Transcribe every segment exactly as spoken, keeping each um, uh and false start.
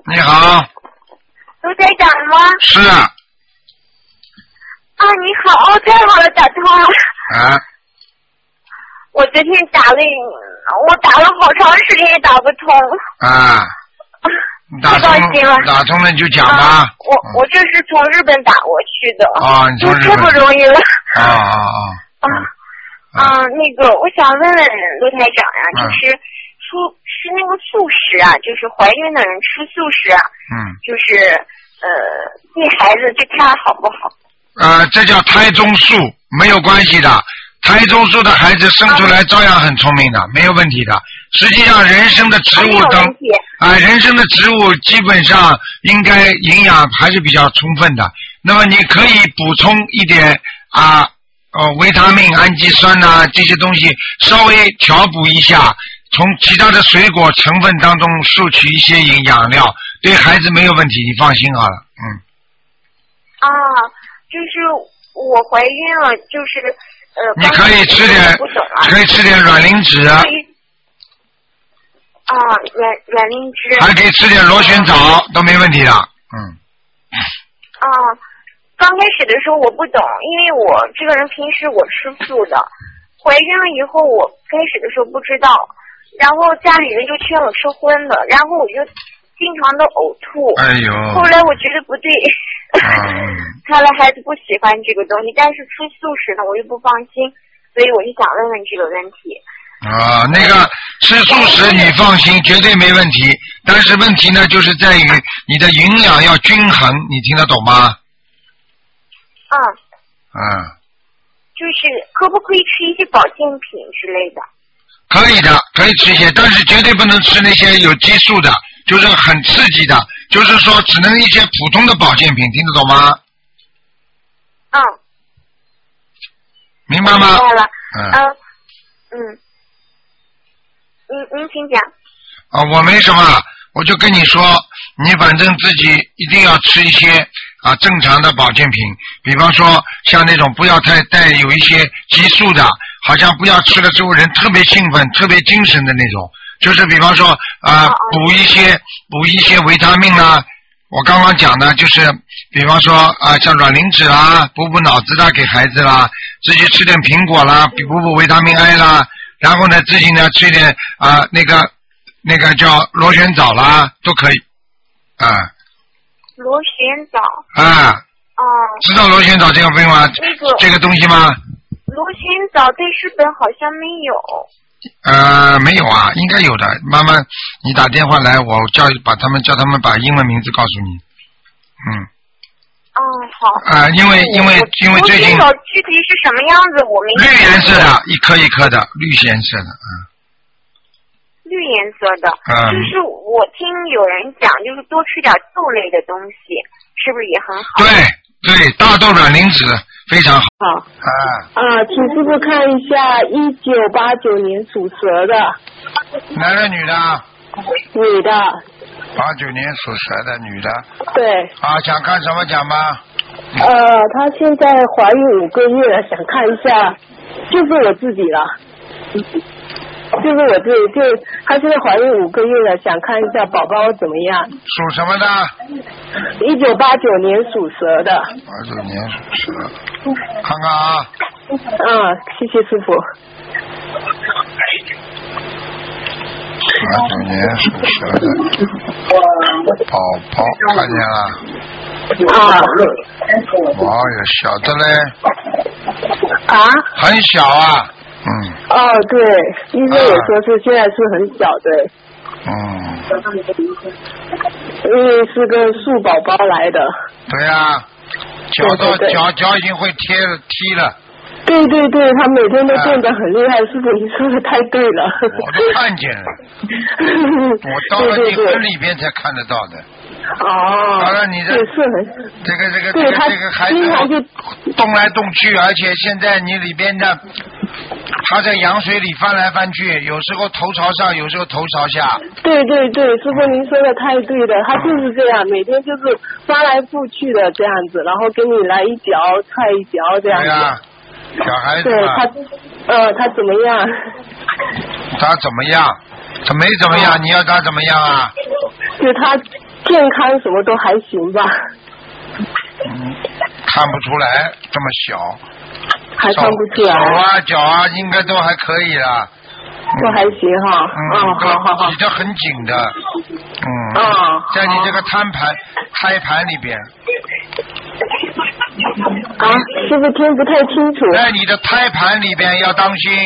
你好。 卢台长吗？ 是啊。 啊，你好，哦，太好了，打通了。 啊。 我昨天打了，我打了好长时间也打不通。 啊。打通了，打通了你就讲吧。 啊、我、嗯、我这是从日本打过去的。 啊，你从日本。 太不容易了。 啊啊啊。 啊啊，那个，我想问问卢台长呀、啊，就是素吃那个素食啊，就是怀孕的人吃素食啊， 嗯， 就是呃，对孩子对他好不好？ 呃，这叫胎中素，没有关系的。胎中素的孩子生出来照样很聪明的，没有问题的。实际上，人参的植物当啊、呃，人参的植物基本上应该营养还是比较充分的。那么你可以补充一点啊，呃，维他命、氨基酸呐、啊、这些东西，稍微调补一下，从其他的水果成分当中摄取一些营养料，对孩子没有问题，你放心好了，嗯。 啊，就是我怀孕了，就是。呃， 你可以吃点，可以吃点卵磷脂。啊， 卵卵磷脂。 还可以吃点螺旋藻，都没问题的。嗯。 啊，刚开始的时候我不懂，因为我这个人平时我吃素的，怀孕了以后我开始的时候不知道，然后家里人就劝我吃荤的，然后我就经常的呕吐。 哎呦。 后来我觉得不对。 嗯， 看来孩子不喜欢这个东西，但是吃素食呢，我又不放心，所以我就想问问这个问题。 啊，那个吃素食你放心，绝对没问题。但是问题呢，就是在于你的营养要均衡，你听得懂吗？ 嗯。 嗯。 就是可不可以吃一些保健品之类的？ 可以的，可以吃一些，但是绝对不能吃那些有激素的，就是很刺激的。就是说，只能一些普通的保健品，听得懂吗？ 嗯。 明白吗？ 明白了。 嗯。 嗯。嗯。您您请讲。 啊，我没什么，我就跟你说，你反正自己一定要吃一些啊正常的保健品，比方说像那种不要太带有一些激素的，好像不要吃了之后人特别兴奋、特别精神的那种。就是比方说啊、呃，补一些补一些维他命啦，我刚刚讲的就是，比方说啊、呃，像卵磷脂啦，补补脑子啦，给孩子啦，自己吃点苹果啦，补补维他命 I 啦，然后呢，自己呢吃点啊、呃、那个那个叫螺旋藻啦，都可以啊。 螺旋藻。 啊。 哦。 知道螺旋藻这个病吗？ 那个。 这个东西吗？ 螺旋藻在日本好像没有。 呃，没有啊，应该有的。妈妈，你打电话来，我叫把他们叫他们把英文名字告诉你。嗯。 哦，好。 啊、呃，因为因为因为最近。 螺旋藻具体是什么样子？我没。 绿颜色的，一颗一颗的，绿颜色的，嗯。 绿颜色的。 嗯。 就是我听有人讲，就是多吃点豆类的东西，是不是也很好？ 对对，大豆卵磷脂。非常好。 好。啊。啊，请师傅看一下一九八九年属蛇的。 男的女的？ 女的。 八九年属蛇的女的。 对。 啊，想看什么讲吧？ 呃，她现在怀孕五个月了，想看一下，就是我自己了。就是我自己，就她现在怀孕五个月了，想看一下宝宝怎么样。 属什么的？ 一九八九年属蛇的。 八九年属蛇，看看啊。 嗯，谢谢师傅。 八九年属蛇的宝宝，看见了。 啊。 哇呀，小的嘞。 啊？ 很小啊。嗯。 哦，对，医生也说是现在是很小的。 嗯。 因为是个素宝宝来的。 对呀、啊，脚到脚脚已经会贴了踢了。 对对对，他每天都变得很厉害，师傅你说的太对了。 我都看见了，我到了你坟里边才看得到的。 哦。 当然你这是很这个这个这个这个孩子动来动去，而且现在你里边的他在羊水里翻来翻去，有时候头朝上，有时候头朝下。 对对对，师傅您说的太对了，他就是这样，每天就是翻来覆去的这样子，然后给你来一脚踹一脚这样子。 对呀、啊，小孩子对他，呃，他怎么样？ 他怎么样？他没怎么样，你要他怎么样啊？ 就他健康什么都还行吧？ 嗯，看不出来，这么小。 还看不出来。 手啊脚啊应该都还可以啦。 都还行哈。 嗯， 哦，好好好。 挤得很紧的。嗯。 哦。 在你这个胎盘胎盘里边。 啊，是不是听不太清楚？ 在你的胎盘里边要当心。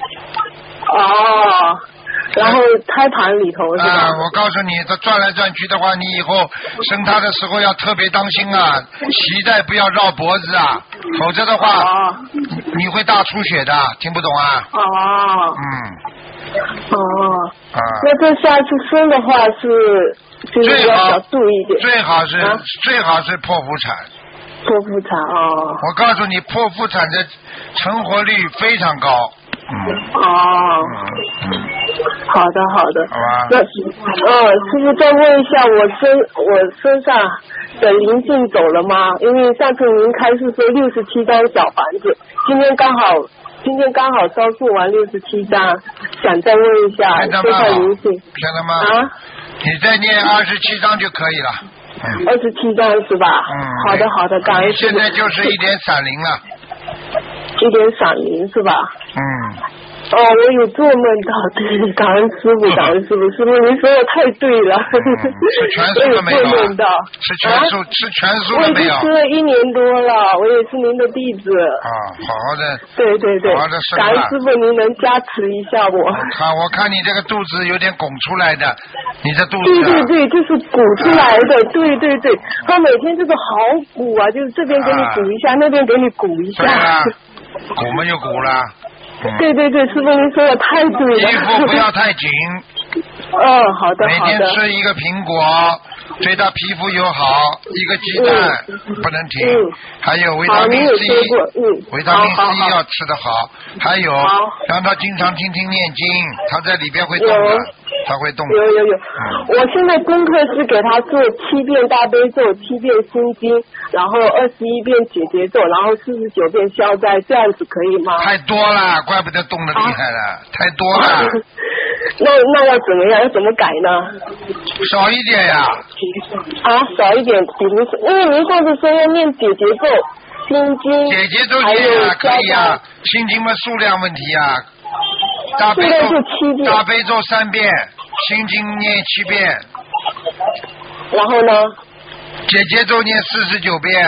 哦。然后胎盘里头是吧？ 啊，我告诉你，它转来转去的话，你以后生它的时候要特别当心啊，脐带不要绕脖子啊，否则的话， 哦、 你会大出血的，听不懂啊？ 哦。 嗯。 哦。 啊。 那这下次生的话是，就是要小注意一点。 最好是、 啊、 最好是剖腹产。 剖腹产哦。 我告诉你，剖腹产的成活率非常高。嗯。 哦。 嗯嗯。 好的，好的。 好吧。 那，呃，师傅再问一下，我身我身上的灵性走了吗？因为上次您开示说六十七张小房子，今天刚好今天刚好烧送完六十七张，想再问一下身上灵性。 骗了吗？ 啊？ 你再念二十七张就可以了。嗯。 二十七张是吧？ 嗯。 好的，好的，感恩师傅。 现在就是一点闪灵了。 一点闪灵是吧？ 嗯。 哦，我有做梦到，对，感恩师傅，感恩师傅，师傅您说的太对了。 嗯、吃全素了没有、啊？ 我有做梦到。 吃全素，啊、吃全素了没有？ 我已经吃了一年多了，我也是您的弟子。 啊，好好的。 对对对。 好好的生感恩师傅，您能加持一下我。 我看，我看你这个肚子有点拱出来的，你这肚子、 啊。对对对，就是鼓出来的，啊、对对对，他每天就是好鼓啊，就是这边给你鼓一下，啊、那边给你鼓一下。 对啊，鼓嘛就鼓了。 嗯、对对对，师傅您说的太对了。 衣服不要太紧。 嗯，好的好的。 每天吃一个苹果，对他皮肤友好，一个鸡蛋、嗯、不能停，嗯、还有维他命 C， 嗯、 维他命 C 要吃得好，还有让他经常听听念经，他在里边会动的。他会动。 有有有、嗯，我现在功课是给他做七遍大悲咒，七遍心经，然后二十一遍解结咒，然后四十九遍消灾，这样子可以吗？ 太多了，怪不得动得厉害了，啊、太多了。 那那要怎么样？要怎么改呢？ 少一点呀。 啊，少一点，比如说，因为您上次说要念解结咒、心经， 解结咒念啊，可以啊，心经嘛数量问题啊。大悲咒大悲咒三遍，心经念七遍， 然后呢？ 解结咒念四十九遍，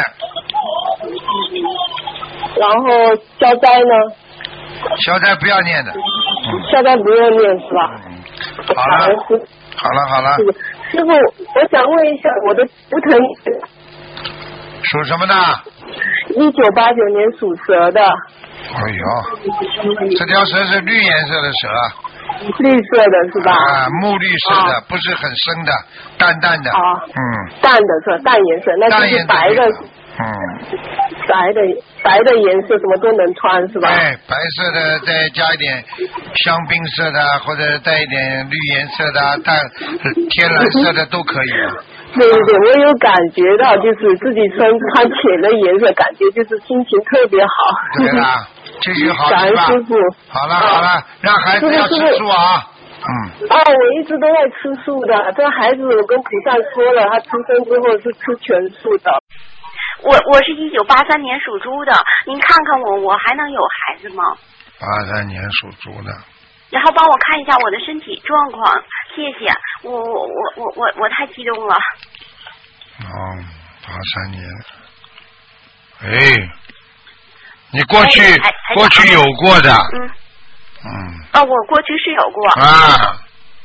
然后消灾呢？ 消灾不要念的， 嗯、消灾不要念是吧？ 嗯、好了，好了好了。 师傅，我想问一下，我的图腾属什么的？ 一九八九年属蛇的。 哎呦，这条蛇是绿颜色的蛇。 绿色的是吧？ 啊，木绿色的，啊、不是很深的，淡淡的。 啊， 嗯。 淡的是淡颜色，那就是白的。 嗯。 白的白的颜色什么都能穿是吧？ 哎，白色的再加一点香槟色的，或者带一点绿颜色的、淡天蓝色的都可以。 对对对，我有感觉到，就是自己穿穿浅的颜色，感觉就是心情特别好。 对啦，继续好感恩师傅。 好了好了，让孩子要吃素啊。嗯。 哦，我一直都在吃素的，这孩子我跟菩萨说了，他出生之后是吃全素的。 我我是一九八三年属猪的，您看看我，我还能有孩子吗？ 八三年属猪的。 然后帮我看一下我的身体状况，谢谢。我我我我我我太激动了。 哦，八三年。哎，你过去、哎、过去有过的。 嗯。 嗯。 啊、哦，我过去是有过。 啊。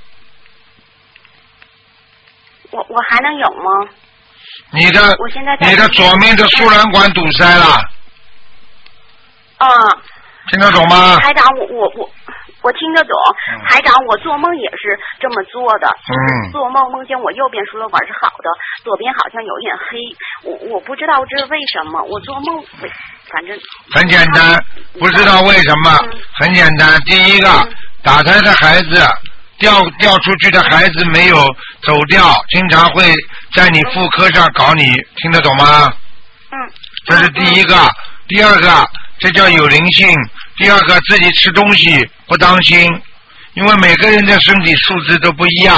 我我还能有吗？ 你的我现在在你的左面的输卵管堵塞了。 啊。 听得懂吗？ 台长，我我我我听得懂。嗯、台长，我做梦也是这么做的。 嗯。 做梦梦见我右边输卵管是好的，左边好像有点黑。我我不知道这是为什么。我做梦，反正。 很简单，不知道为什么。嗯、很简单，第一个，嗯、打胎的孩子。掉掉出去的孩子没有走掉，经常会在你妇科上搞你，听得懂吗？ 嗯。 这是第一个，第二个，这叫有灵性。第二个，自己吃东西不当心，因为每个人的身体素质都不一样，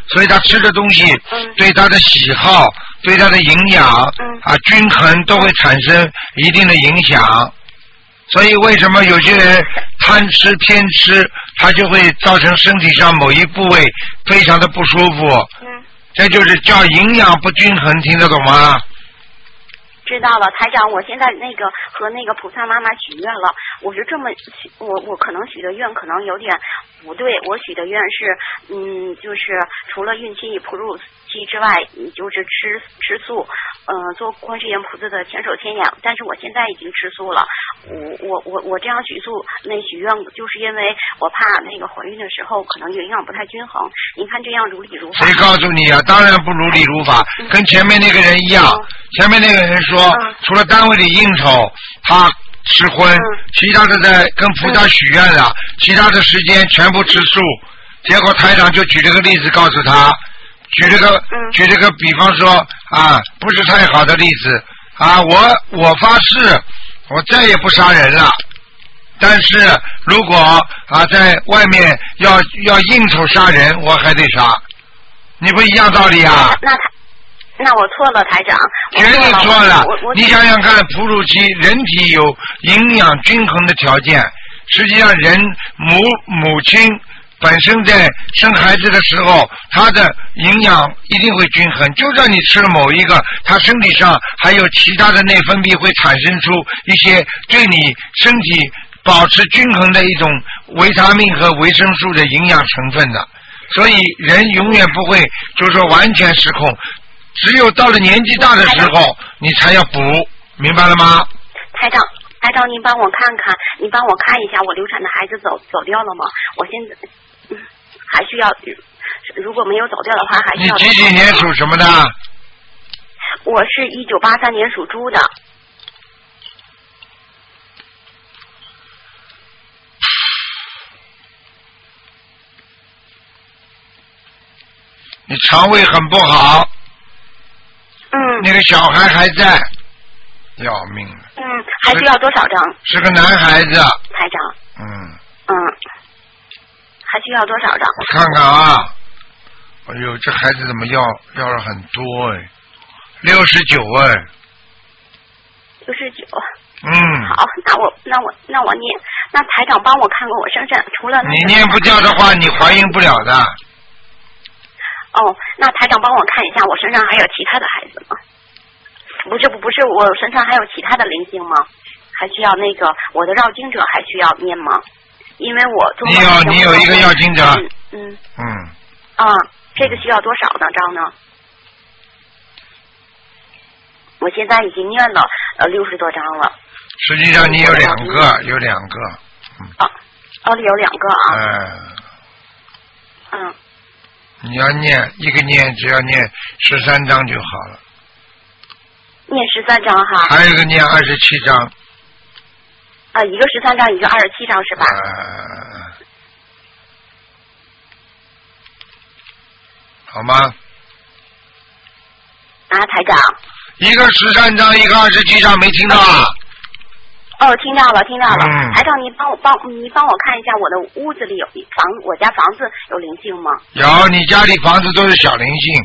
所以他吃的东西对他的喜好、对他的营养啊均衡都会产生一定的影响。所以为什么有些人贪吃偏吃，他就会造成身体上某一部位非常的不舒服。 嗯， 这就是叫营养不均衡，听得懂吗？ 知道了，台长，我现在那个和那个菩萨妈妈许愿了，我是这么许，我我可能许的愿可能有点不对，我许的愿是，嗯，就是除了孕期与哺乳期之外，就是吃吃素，呃，做观世音菩萨的千手千眼，但是我现在已经吃素了，我我我我这样许素那许愿，就是因为我怕那个怀孕的时候可能营养不太均衡，您看这样如理如法。 谁告诉你啊？当然不如理如法，嗯、跟前面那个人一样，嗯、前面那个人说。嗯、除了单位里应酬，他吃荤，嗯、其他的在跟菩萨许愿了，嗯、其他的时间全部吃素。结果台长就举这个例子告诉他，举这个、嗯、举这个比方说啊，不是太好的例子啊，我我发誓，我再也不杀人了。但是如果啊在外面要要应酬杀人，我还得杀，你不一样道理啊？ 那他。那我错了，台长。 绝对错了。你想想看，哺乳期人体有营养均衡的条件，实际上人母母亲本身在生孩子的时候，她的营养一定会均衡。就算你吃了某一个，她身体上还有其他的内分泌会产生出一些对你身体保持均衡的一种维他命和维生素的营养成分的。所以人永远不会就是说完全失控。只有到了年纪大的时候，你才要补，明白了吗？ 台长，台长，您帮我看看，您帮我看一下，我流产的孩子走走掉了吗？我现在、嗯、还需要，如果没有走掉的话，还需要。 你几几年属什么的？ 我是一九八三年属猪的。 你肠胃很不好。 嗯， 那个小孩还在，要命了。 嗯，还需要多少张？ 是个男孩子。 台长。 嗯。 嗯，还需要多少张？ 我看看啊，哎呦，这孩子怎么要要了很多哎，六十九哎。 六十九。 嗯。 好，那我那我那我念，那台长帮我看看我身上除了、那个。 你念不掉的话，你怀孕不了的。 哦，那台长帮我看一下，我身上还有其他的孩子吗？不是不不是，我身上还有其他的灵性吗？还需要那个我的绕经者还需要念吗？因为我做你有你有一个绕经者。 嗯嗯。 嗯。 啊，这个需要多少呢张呢？我现在已经念了呃六十多张了。 实际上你有两个，有两个。 嗯。啊，哦，有两个啊。 嗯。 嗯。 你要念一个念，只要念十三章就好了。 念十三章哈。 还有一个念二十七章。 啊，一个十三章，一个二十七章是吧？ 呃、好吗？ 啊，台长。 一个十三章，一个二十七章，没听到啊？ 哦，听到了，听到了。 嗯、 台长，你帮我帮你帮我看一下，我的屋子里有房，我家房子有灵性吗？ 有，你家里房子都是小灵性。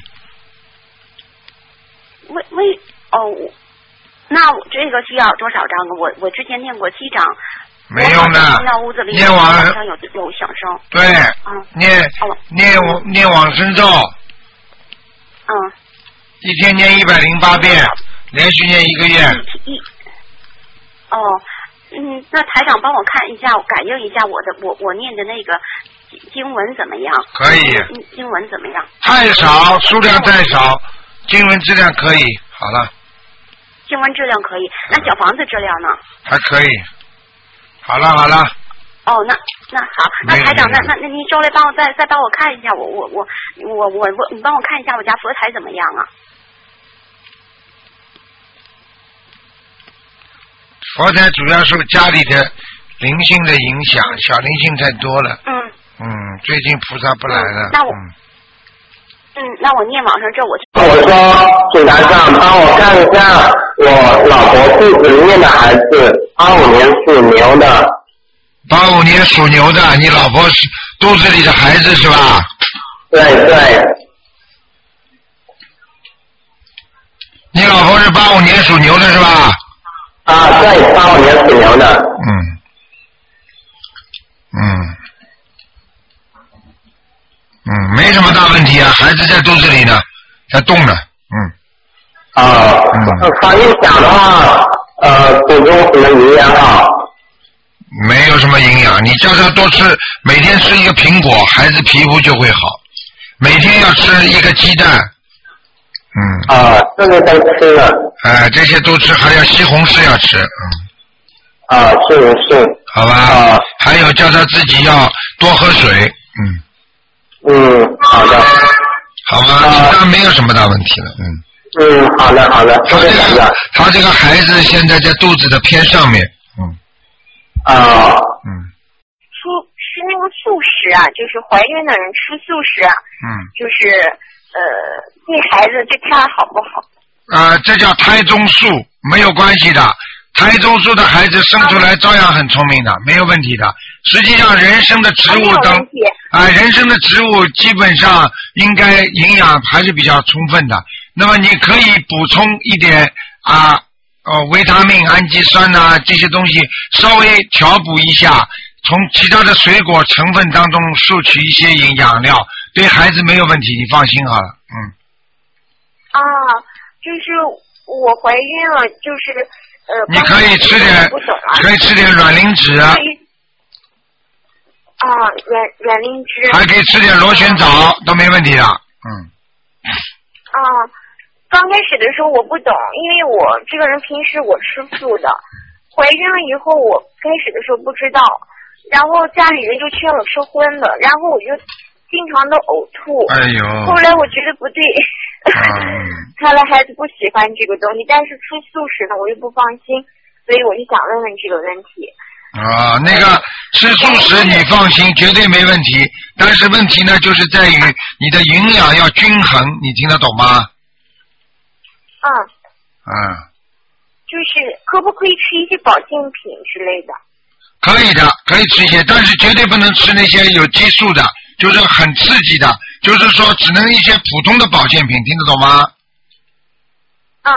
为为哦，那我这个需要多少张？我我之前念过七张。 没用的。 那屋子里念往上有有响声。 对。 嗯。 念、哦、念往念往生咒。 嗯。 一天念一百零八遍，连续念一个月。 一。哦，嗯，那台长帮我看一下，感应一下我的我我念的那个经文怎么样？ 可以。 经文怎么样？ 太少，数量太少，经文质量可以。好了。 经文质量可以，那小房子质量呢？ 还可以。好了好了。 哦，那那好，那台长，那那那您稍微帮我再再帮我看一下，我我我我我我，你帮我看一下我家佛台怎么样啊？ 佛台主要受家里的灵性的影响，小灵性太多了。 嗯。 嗯，最近菩萨不来了。 嗯、那我。嗯嗯，那我念往生咒，我。 我说，请台长帮我看一下我老婆肚子里面的孩子，八五年属牛的。 八五年属牛的，你老婆肚子里的孩子是吧？ 对对。 你老婆是八五年属牛的是吧？ 啊，对，八五年属牛的。 嗯。嗯。嗯，没什么大问题啊，孩子在肚子里呢，在动呢。嗯。 啊，怀孕小的话，呃，补充什么营养好？ 没有什么营养，你叫他多吃，每天吃一个苹果，孩子皮肤就会好。每天要吃一个鸡蛋。嗯。 啊，这个都吃了。 哎，这些都吃，还要西红柿要吃。嗯。 啊，是是。 好吧。啊。还有叫他自己要多喝水。嗯。 嗯，好的。 好吗？其他没有什么大问题了。嗯。 嗯，好的好的。 他这个他这个孩子现在在肚子的偏上面。嗯。 啊。 嗯。 素吃那个素食啊，就是怀孕的人吃素食啊。 嗯。 就是呃，对孩子对他好不好？ 啊，这叫胎中素，没有关系的。胎中素的孩子生出来照样很聪明的，没有问题的。实际上，人参的植物当啊，人参的植物基本上应该营养还是比较充分的。那么你可以补充一点啊，呃，维他命、氨基酸呐、啊、这些东西，稍微调补一下，从其他的水果成分当中摄取一些营养料，对孩子没有问题，你放心好了。嗯。 啊，就是我怀孕了，就是呃。 你可以吃点，可以吃点卵磷脂啊。 啊，软软磷脂。 还可以吃点螺旋藻，都没问题的。嗯。 啊，刚开始的时候我不懂，因为我这个人平时我吃素的，怀孕了以后我开始的时候不知道，然后家里人就劝我吃荤的，然后我就经常的呕吐。 哎呦。 后来我觉得不对。嗯。看来孩子不喜欢这个东西，但是吃素食呢我又不放心，所以我就想问问这个问题。 啊，那个吃素食你放心，绝对没问题。但是问题呢，就是在于你的营养要均衡，你听得懂吗？ 嗯。 嗯。 就是可不可以吃一些保健品之类的？ 可以的，可以吃一些，但是绝对不能吃那些有激素的，就是很刺激的，就是说只能一些普通的保健品，听得懂吗？ 嗯。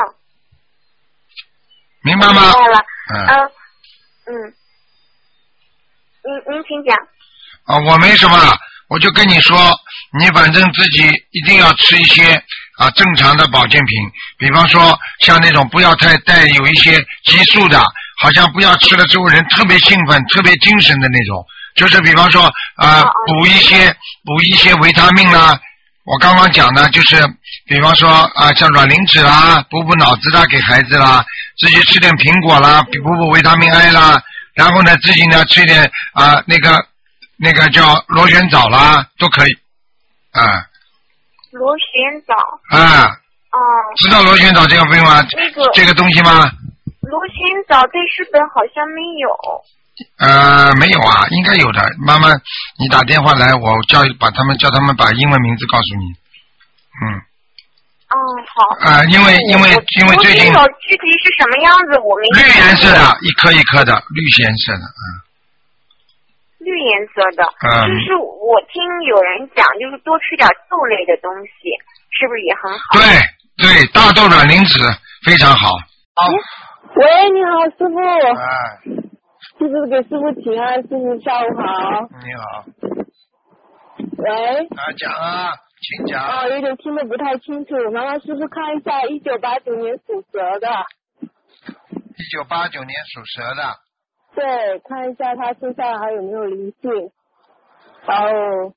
明白吗？ 明白了。 嗯。 嗯。嗯。您您请讲。 啊，我没什么，我就跟你说，你反正自己一定要吃一些啊正常的保健品，比方说像那种不要太带有一些激素的，好像不要吃了之后人特别兴奋、特别精神的那种，就是比方说啊补一些补一些维他命啦，我刚刚讲的就是比方说啊像卵磷脂啦，补补脑子啦给孩子啦，自己吃点苹果啦，补补维他命 I 啦。然后呢，自己呢吃一点啊、呃，那个那个叫螺旋藻啦，都可以，啊。 螺旋藻。 啊。 哦。 知道螺旋藻这个病吗？ 那个。 这个东西吗？ 螺旋藻在日本好像没有。 呃，没有啊，应该有的。妈妈，你打电话来，我叫把他们叫他们把英文名字告诉你。嗯。 哦，好。 啊、呃，因为因为因为最近。 螺旋藻具体是什么样子？我没。 绿颜色的，一颗一颗的，绿颜色的，嗯。 绿颜色的。 嗯。 就是我听有人讲，就是多吃点豆类的东西，是不是也很好？ 对对，大豆卵磷脂非常好。好。 喂，你好，师傅。 哎。 师傅给师傅请安，师傅下午好。 你好。 喂。 啊，讲啊。请讲。 哦，有点听得不太清楚，麻烦师傅看一下一九八九年属蛇的。 一九八九年属蛇的。 对，看一下他身上还有没有灵性。哦。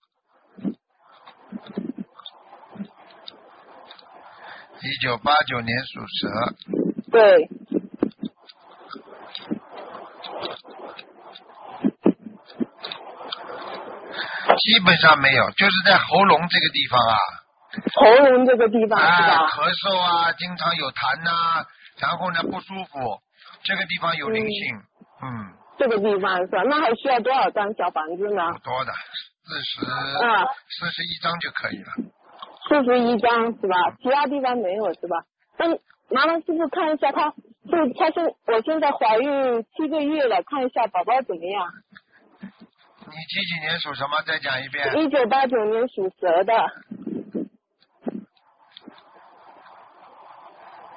一九八九年属蛇。 对。 基本上没有，就是在喉咙这个地方啊。 喉咙这个地方是吧？ 啊，咳嗽啊，经常有痰呐、啊，然后呢不舒服，这个地方有灵性，嗯。嗯这个地方是吧？那还需要多少张小房子呢？ 不多的，四十啊， 四十一张就可以了。 四十一张是吧？其他地方没有是吧？那麻烦师傅看一下他，就他现我现在怀孕七个月了，看一下宝宝怎么样？ 你几几年属什么？再讲一遍。 一九八九年属蛇的。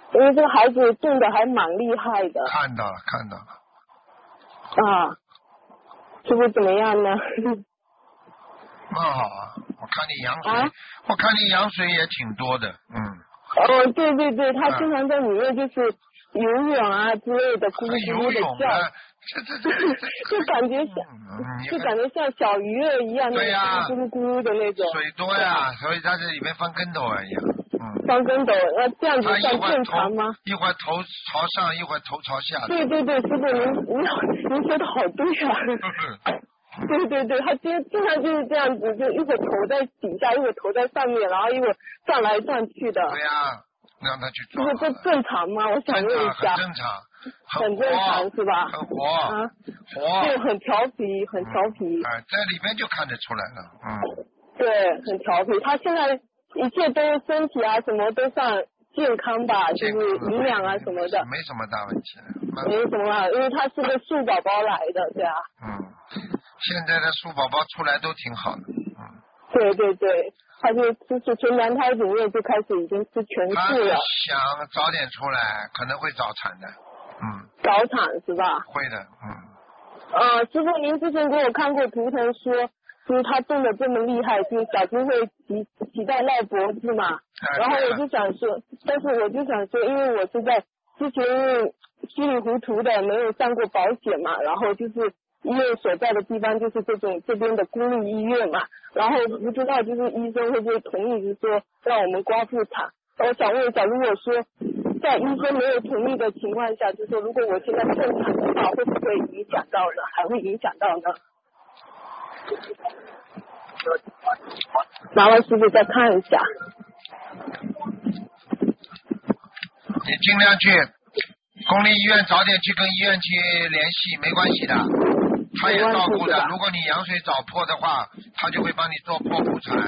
因为这个孩子动的还蛮厉害的。 看到了，看到了。 啊，师傅怎么样呢？ 蛮好啊，我看你羊水， 啊、 我看你羊水也挺多的，嗯。 哦，对对对，他经常在里面就是游泳啊之类的，咕噜咕噜的叫， 这这这就感觉像，就感觉像小鱼儿一样， 对呀， 咕噜咕噜的那种。 水多呀，所以他在里面翻跟头而已。嗯。 翻跟斗，那这样子算正常吗？ 一会儿头朝上，一会儿头朝下。 对对对，师傅您您您说的好对啊。对对对，他经经常就是这样子，就一会儿头在底下，一会儿头在上面，然后一会儿转来转去的。 对呀、啊，让他去转。 这这正常吗？我想问一下。 很正常， 很正常是吧？ 很活。 啊。 活。 对，很调皮，很调皮。 哎、嗯，在里边就看得出来了，嗯。 对，很调皮。他现在一切都身体啊，什么都算健康吧，就是营养啊什么的。 没什么大问题。 没什么啊，因为他是个树宝宝来的，对啊。 嗯。现在的树宝宝出来都挺好的，嗯。 对对对，他就吃吃全男胎里面就开始已经吃全素了。 他想早点出来，可能会早产的，嗯。 早产是吧？ 会的，嗯。 呃，师傅，您之前给我看过图腾说，就是他动的这么厉害，就是小金会脐脐带绕脖子嘛。 啊、 然后我就想说，但是我就想说，因为我是在之前稀里糊涂的没有上过保险嘛，然后就是。医院所在的地方就是这种这边的公立医院嘛，然后不知道就是医生会不会同意，就是说让我们刮腹产。我想问一下，如果说在医生没有同意的情况下，就是说如果我现在顺产的话，会不会影响到呢？还会影响到呢？麻烦师傅再看一下。 你尽量去公立医院，早点去跟医院去联系，没关系的。他也照顾的，如果你羊水早破的话，他就会帮你做剖腹产。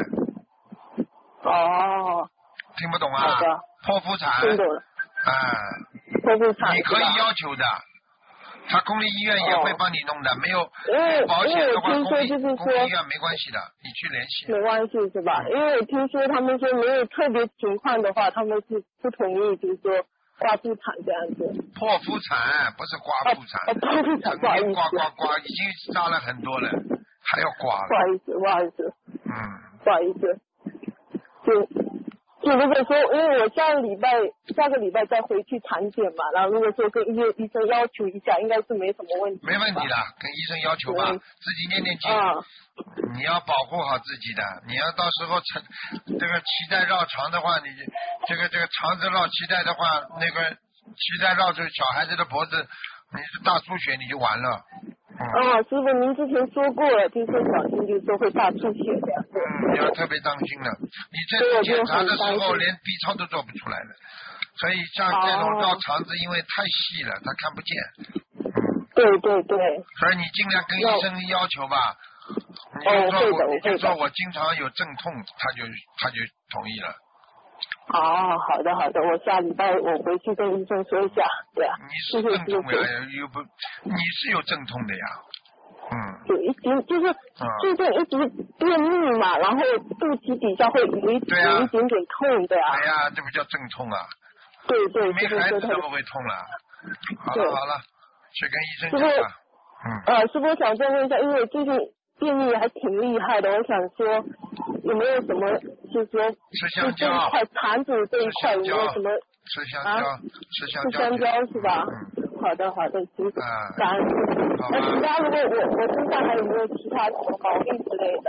哦。 听不懂啊？ 好的。 剖腹产。 听懂了。 啊、 嗯。剖腹产。 你可以要求的，他公立医院也会帮你弄的， 哦、 没有保险的话，公立公立医院没关系的，你去联系。 没关系是吧？因为我听说他们说没有特别情况的话，他们是不同意，就是说。刮腹产这样子， 剖腹产不是刮腹产， 剖腹产不好意思， 刮刮刮已经杀了很多了，还要刮了， 不好意思，不好意思， 嗯， 不好意思，就就如果说，因为我下个礼拜下个礼拜再回去产检嘛，然后如果说跟医院医生要求一下，应该是没什么问题， 没问题的，跟医生要求吧，自己念念经。 啊你要保护好自己的，你要到时候成这个脐带绕肠的话，你这个这个肠子绕脐带的话，那个脐带绕住小孩子的脖子，你是大出血你就完了。嗯、 啊，师傅，您之前说过了，听说小心就是说会大出血的。 嗯，你要特别当心了。你这次检查的时候连 B 超都做不出来的，所以像这种绕肠子，因为太细了，他看不见。嗯。 对对对。 所以你尽量跟医生要求吧。你就说我，你就说我经常有阵痛，他就他就同意了。 哦，好的好的，我下礼拜我回去跟医生说一下，对啊。 你是阵痛呀，又不，你是有阵痛的呀。嗯。 就一直就是最近一直便秘嘛，然后肚脐底下会有一有一点点痛的啊。 哎呀，这不叫阵痛啊。 对对。 没孩子怎么会痛了？好了好了，去跟医生讲吧。嗯。 呃，师傅想再问一下，因为我最近。便秘还挺厉害的，我想说有没有什么，就是说吃香蕉， 这一块肠子这一块有没有什么？ 吃香蕉， 啊、 吃香蕉， 吃香蕉是吧？ 嗯， 好的好的，行， 啊， 感恩。那其他如果我我身上还有没有其他什么毛病之类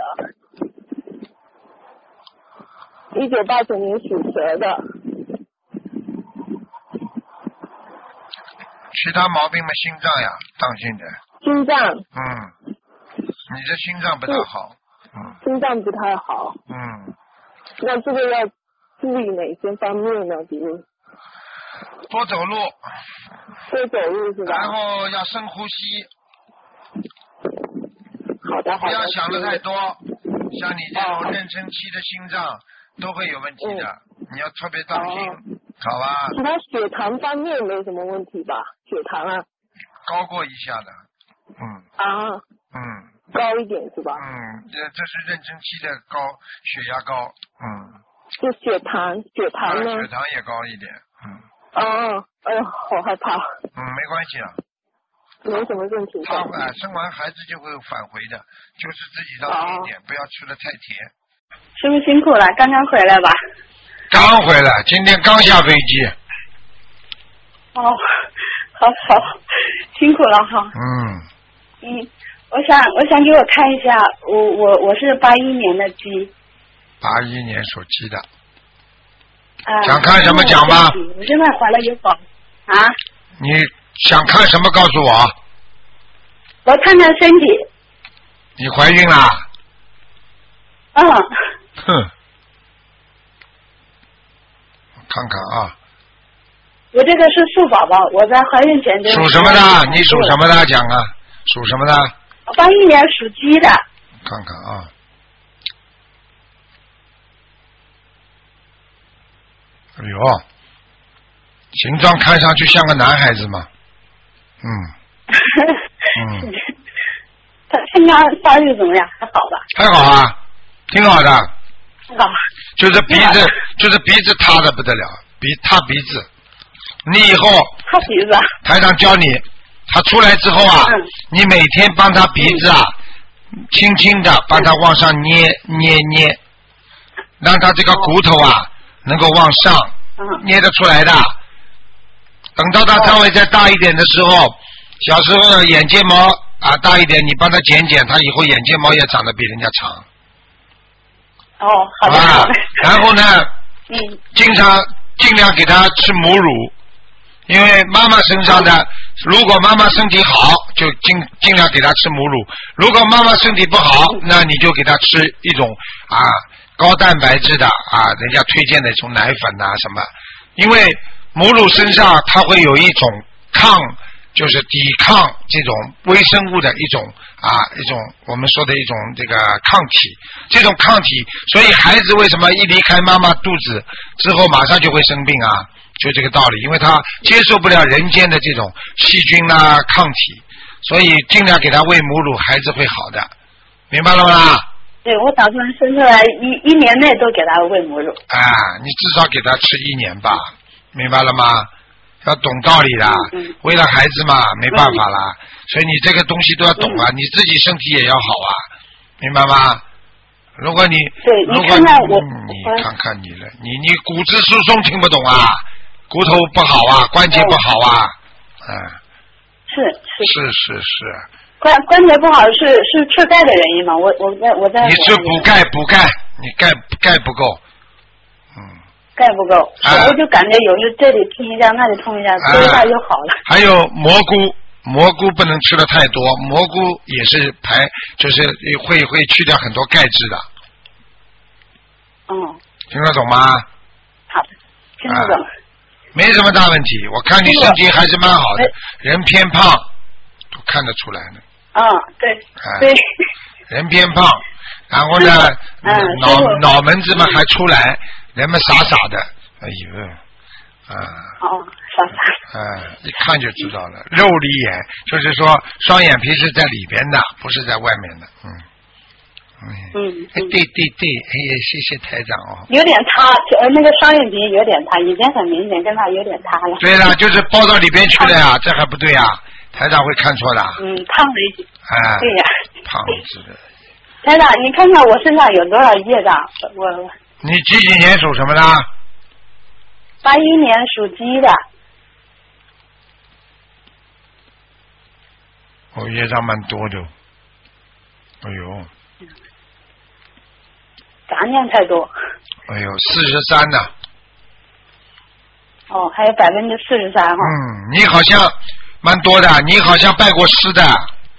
的？一九八九年属蛇的。 其他毛病嘛，心脏呀，当心点。 心脏。 嗯。你的心脏不太好，嗯， 心脏不太好， 嗯， 那这个要注意哪些方面呢？比如多走路， 多走路是吧？ 然后要深呼吸。 好的好的。 不要想的太多，像你这种妊娠期的心脏都会有问题的，嗯、你要特别当心，哦、好吧？ 其他血糖方面没什么问题吧？血糖啊？ 高过一下的，嗯。 啊。 嗯。 高一点是吧？ 嗯，这这是妊娠期的高血压高，嗯。 就血糖，血糖呢？ 血糖也高一点，嗯。 哦，哎呦，好害怕。 嗯，没关系了。 没什么问题。 他啊，生完孩子就会返回的，就是自己要注意点，不要吃的太甜。 师傅辛苦了，刚刚回来吧？ 刚回来，今天刚下飞机。 哦，好好，辛苦了哈。 嗯。 嗯，我想我想给我看一下，我我我是八一年的鸡。 八一年属鸡的。 啊。 想看什么讲吧？ 我现在怀了有宝啊。 你想看什么？告诉我。 我看看身体。 你怀孕啦？ 嗯。 哼。我看看啊。 我这个是属宝宝，我在怀孕前就。 属什么的？你属什么的？讲啊，属什么的？ 八一年属鸡的。 看看啊。哎呦，形状看上去像个男孩子嘛。嗯。嗯。 他身上发育怎么样？还好吧？ 还好啊，挺好的。 好。 就是鼻子，就是鼻子塌的不得了，鼻塌鼻子。你以后。 塌鼻子。 台长教你，他出来之后啊， 嗯、 你每天帮他鼻子啊，嗯、轻轻的帮他往上捏捏捏，让他这个骨头啊、哦、能够往上、嗯、捏得出来的。等到他稍微再大一点的时候，哦、小时候的眼睫毛啊大一点，你帮他剪剪，他以后眼睫毛也长得比人家长。 哦，好的。好的。 然后呢， 嗯， 经常尽量给他吃母乳。因为妈妈身上的，如果妈妈身体好，就尽尽量给她吃母乳；如果妈妈身体不好，那你就给她吃一种啊高蛋白质的啊，人家推荐的一种奶粉呐、啊、什么。因为母乳身上它会有一种抗，就是抵抗这种微生物的一种啊一种我们说的一种这个抗体，这种抗体，所以孩子为什么一离开妈妈肚子之后马上就会生病啊？就这个道理，因为他接受不了人间的这种细菌啊抗体，所以尽量给他喂母乳，孩子会好的，明白了吗？ 对，我打算生出来一一年内都给他喂母乳。 啊，你至少给他吃一年吧，明白了吗？要懂道理的， 嗯、 为了孩子嘛，没办法啦、嗯。所以你这个东西都要懂啊，嗯、你自己身体也要好啊，明白吗？如果你对， 如果你看看我， 你看看你了，你你骨质疏松听不懂啊？骨头不好啊，关节不好啊，嗯， 是是是是是， 关关节不好是是缺钙的原因吗？我我在我在你是补钙补钙，你钙钙不够，嗯， 钙不够，啊、我就感觉有时这里痛一下，那里痛一下，痛一下就好了。 还有蘑菇，蘑菇不能吃的太多，蘑菇也是排，就是会会去掉很多钙质的。 嗯。 听得懂吗？ 好的，听得懂。啊没什么大问题，我看你身体还是蛮好的，人偏胖，都看得出来的。 嗯，对， 啊、 对。 人偏胖，然后呢， 嗯、 脑脑门子嘛还出来，人们傻傻的，哎呦，啊。 哦，傻傻。 啊，一看就知道了，肉里眼，就是说双眼皮是在里边的，不是在外面的，嗯。 嗯， 哎，对对对，哎呀，谢谢台长哦。 有点塌，呃，那个双眼皮有点塌，以前很明显，跟他有点塌了。 对了，就是包到里边去了呀，这还不对呀，台长会看错的。 嗯，胖了一些。 哎。 对呀。 胖子的。 台长，你看看我身上有多少业障？我。 你几几年属什么的？ 八一年属鸡的。 我业障蛮多的。哎呦。 杂念太多。 哎呦，四十三呢。 哦，还有百分之四十三哈。 嗯，你好像蛮多的，你好像拜过师的。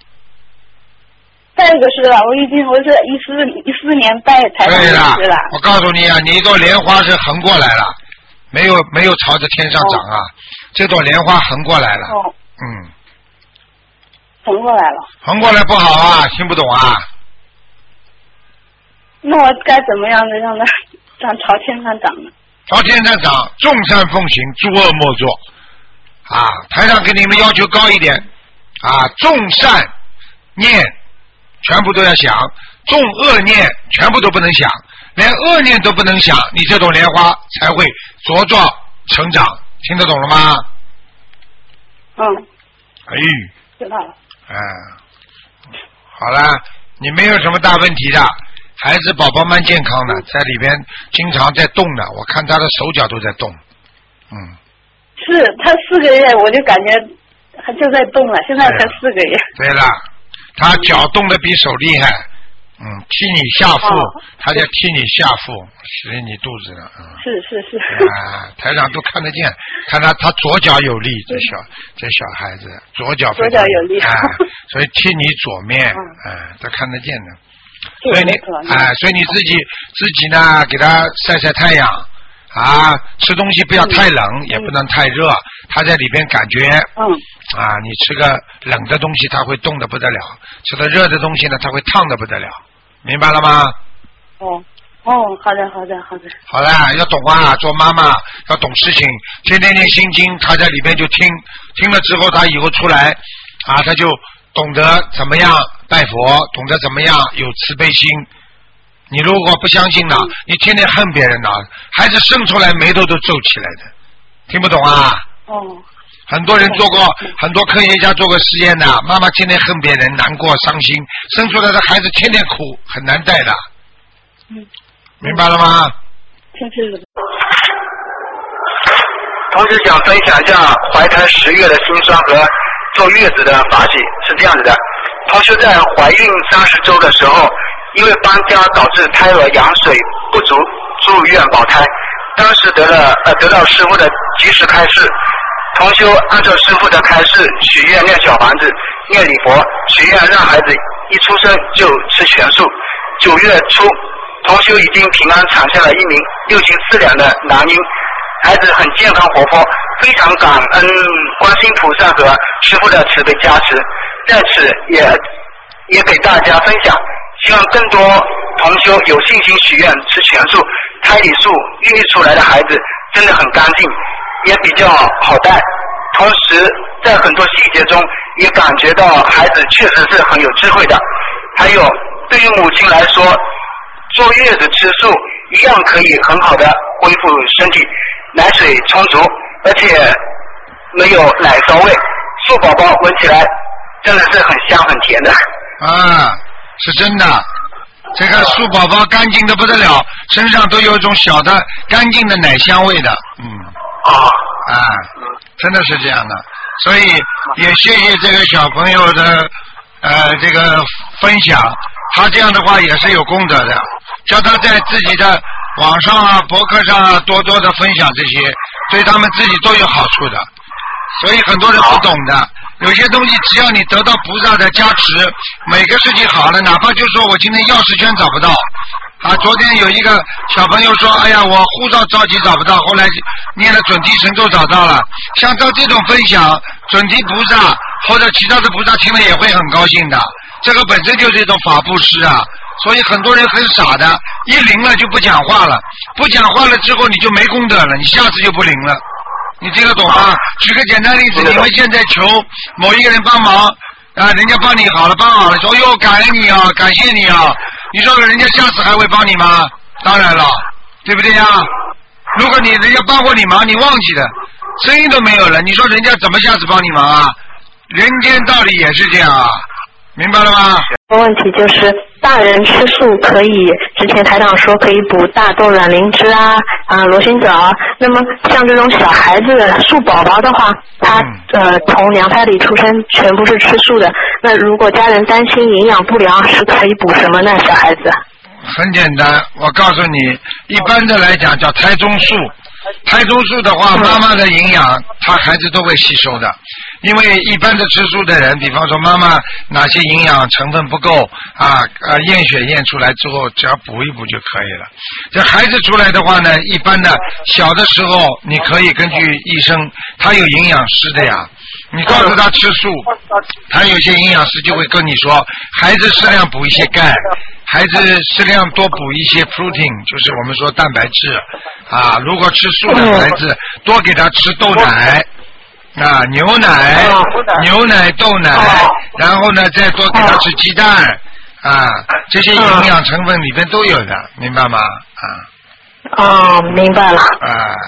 拜过师了，我已经我是一四一四年拜台长师了。 我告诉你啊，你一朵莲花是横过来了，没有没有朝着天上长啊，哦、这朵莲花横过来了。 哦。 嗯。 横过来了。 横过来不好啊，听不懂啊。 那我该怎么样的让它让朝天上长呢？ 朝天上长，众善奉行，诸恶莫作。啊，台上给你们要求高一点啊，众善念全部都要想，众恶念全部都不能想，连恶念都不能想，你这种莲花才会茁壮成长， 听得懂了吗？ 嗯。 哎。 知道了。 嗯，好了，你没有什么大问题的，孩子宝宝蛮健康的，在里边经常在动的，我看他的手脚都在动。嗯。 是他四个月，我就感觉他就在动了，现在才四个月。 对了，他脚动得比手厉害。嗯，踢你下腹，哦、他在踢你下腹，使你肚子呢。嗯， 是是是。 啊，台长都看得见，看他他左脚有力，这小这小孩子左脚左脚有力啊，所以踢你左面，哎、啊，他看得见的。所以你哎，所以你自己自己呢，给他晒晒太阳啊，吃东西不要太冷，嗯、也不能太热，他在里边感觉， 嗯， 啊，你吃个冷的东西，他会冻得不得了；吃个热的东西呢，他会烫得不得了。明白了吗？ 哦哦，好的好的好的。 好了，要懂啊，做妈妈要懂事情，天天念心经，他在里边就听，听了之后他以后出来啊，他就懂得怎么样拜佛，懂得怎么样有慈悲心。你如果不相信呢，嗯、你天天恨别人呢，孩子生出来眉头都皱起来的，听不懂啊？ 哦。 很多人做过，很多科学家做过实验的，妈妈天天恨别人，难过、伤心，生出来的孩子天天哭，很难带的。 嗯， 明白了吗？ 听清楚。 同时想分享一下怀胎十月的辛酸和坐月子的法喜，是这样子的。同学在怀孕三十周的时候，因为搬家导致胎儿羊水不足，住院保胎。当时得了呃得到师傅的及时开示。同修按照师父的开示许愿念小房子念礼佛，许愿让孩子一出生就吃全素。九月初，同修已经平安产下了一名六斤四两的男婴，孩子很健康活泼，非常感恩观世音菩萨和师父的慈悲加持。在此也也给大家分享，希望更多同修有信心许愿吃全素，胎里素孕育出来的孩子真的很干净，也比较好带，同时在很多细节中也感觉到孩子确实是很有智慧的。还有对于母亲来说，坐月子吃素一样可以很好的恢复身体，奶水充足，而且没有奶骚味，素宝宝闻起来真的是很香很甜的。 啊，是真的，这个素宝宝干净的不得了，身上都有一种小的干净的奶香味的。嗯。 啊啊，真的是这样的，所以也谢谢这个小朋友的呃这个分享，他这样的话也是有功德的，叫他在自己的网上啊、博客上啊多多的分享这些，对他们自己都有好处的。所以很多人不懂的，有些东西只要你得到菩萨的加持，每个事情好了，哪怕就说我今天钥匙圈找不到。啊，昨天有一个小朋友说，哎呀，我护照着急找不到，后来念了准提神咒找到了。像照这种分享，准提菩萨或者其他的菩萨听了也会很高兴的。这个本身就是一种法布施啊，所以很多人很傻的，一灵了就不讲话了，不讲话了之后你就没功德了，你下次就不灵了。你听得懂吗？举个简单例子，你们现在求某一个人帮忙啊，人家帮你好了，帮好了，说哎呦感恩你啊，感谢你啊。你说人家下次还会帮你吗？当然了，对不对呀？如果你人家帮过你忙，你忘记了，声音都没有了，你说人家怎么下次帮你忙啊？人间道理也是这样啊，明白了吗？ 问题就是大人吃素可以，之前台长说可以补大豆卵磷脂啊啊罗心藻，那么像这种小孩子的素宝宝的话，他、嗯、呃从娘胎里出生全部是吃素的，那如果家人担心营养不良，是可以补什么呢？小孩子很简单，我告诉你，一般的来讲叫胎中素，胎中素的话，妈妈的营养他孩子都会吸收的。因为一般的吃素的人，比方说妈妈哪些营养成分不够啊，呃验血验出来之后，只要补一补就可以了。这孩子出来的话呢，一般的小的时候，你可以根据医生，他有营养师的呀，你告诉他吃素，他有些营养师就会跟你说，孩子适量补一些钙，孩子适量多补一些 protein， 就是我们说蛋白质啊。如果吃素的孩子，多给他吃豆奶。啊，牛奶、牛奶、豆奶，然后呢，再多给他吃鸡蛋，啊，这些营养成分里边都有的，明白吗？啊。 哦，明白了。 啊，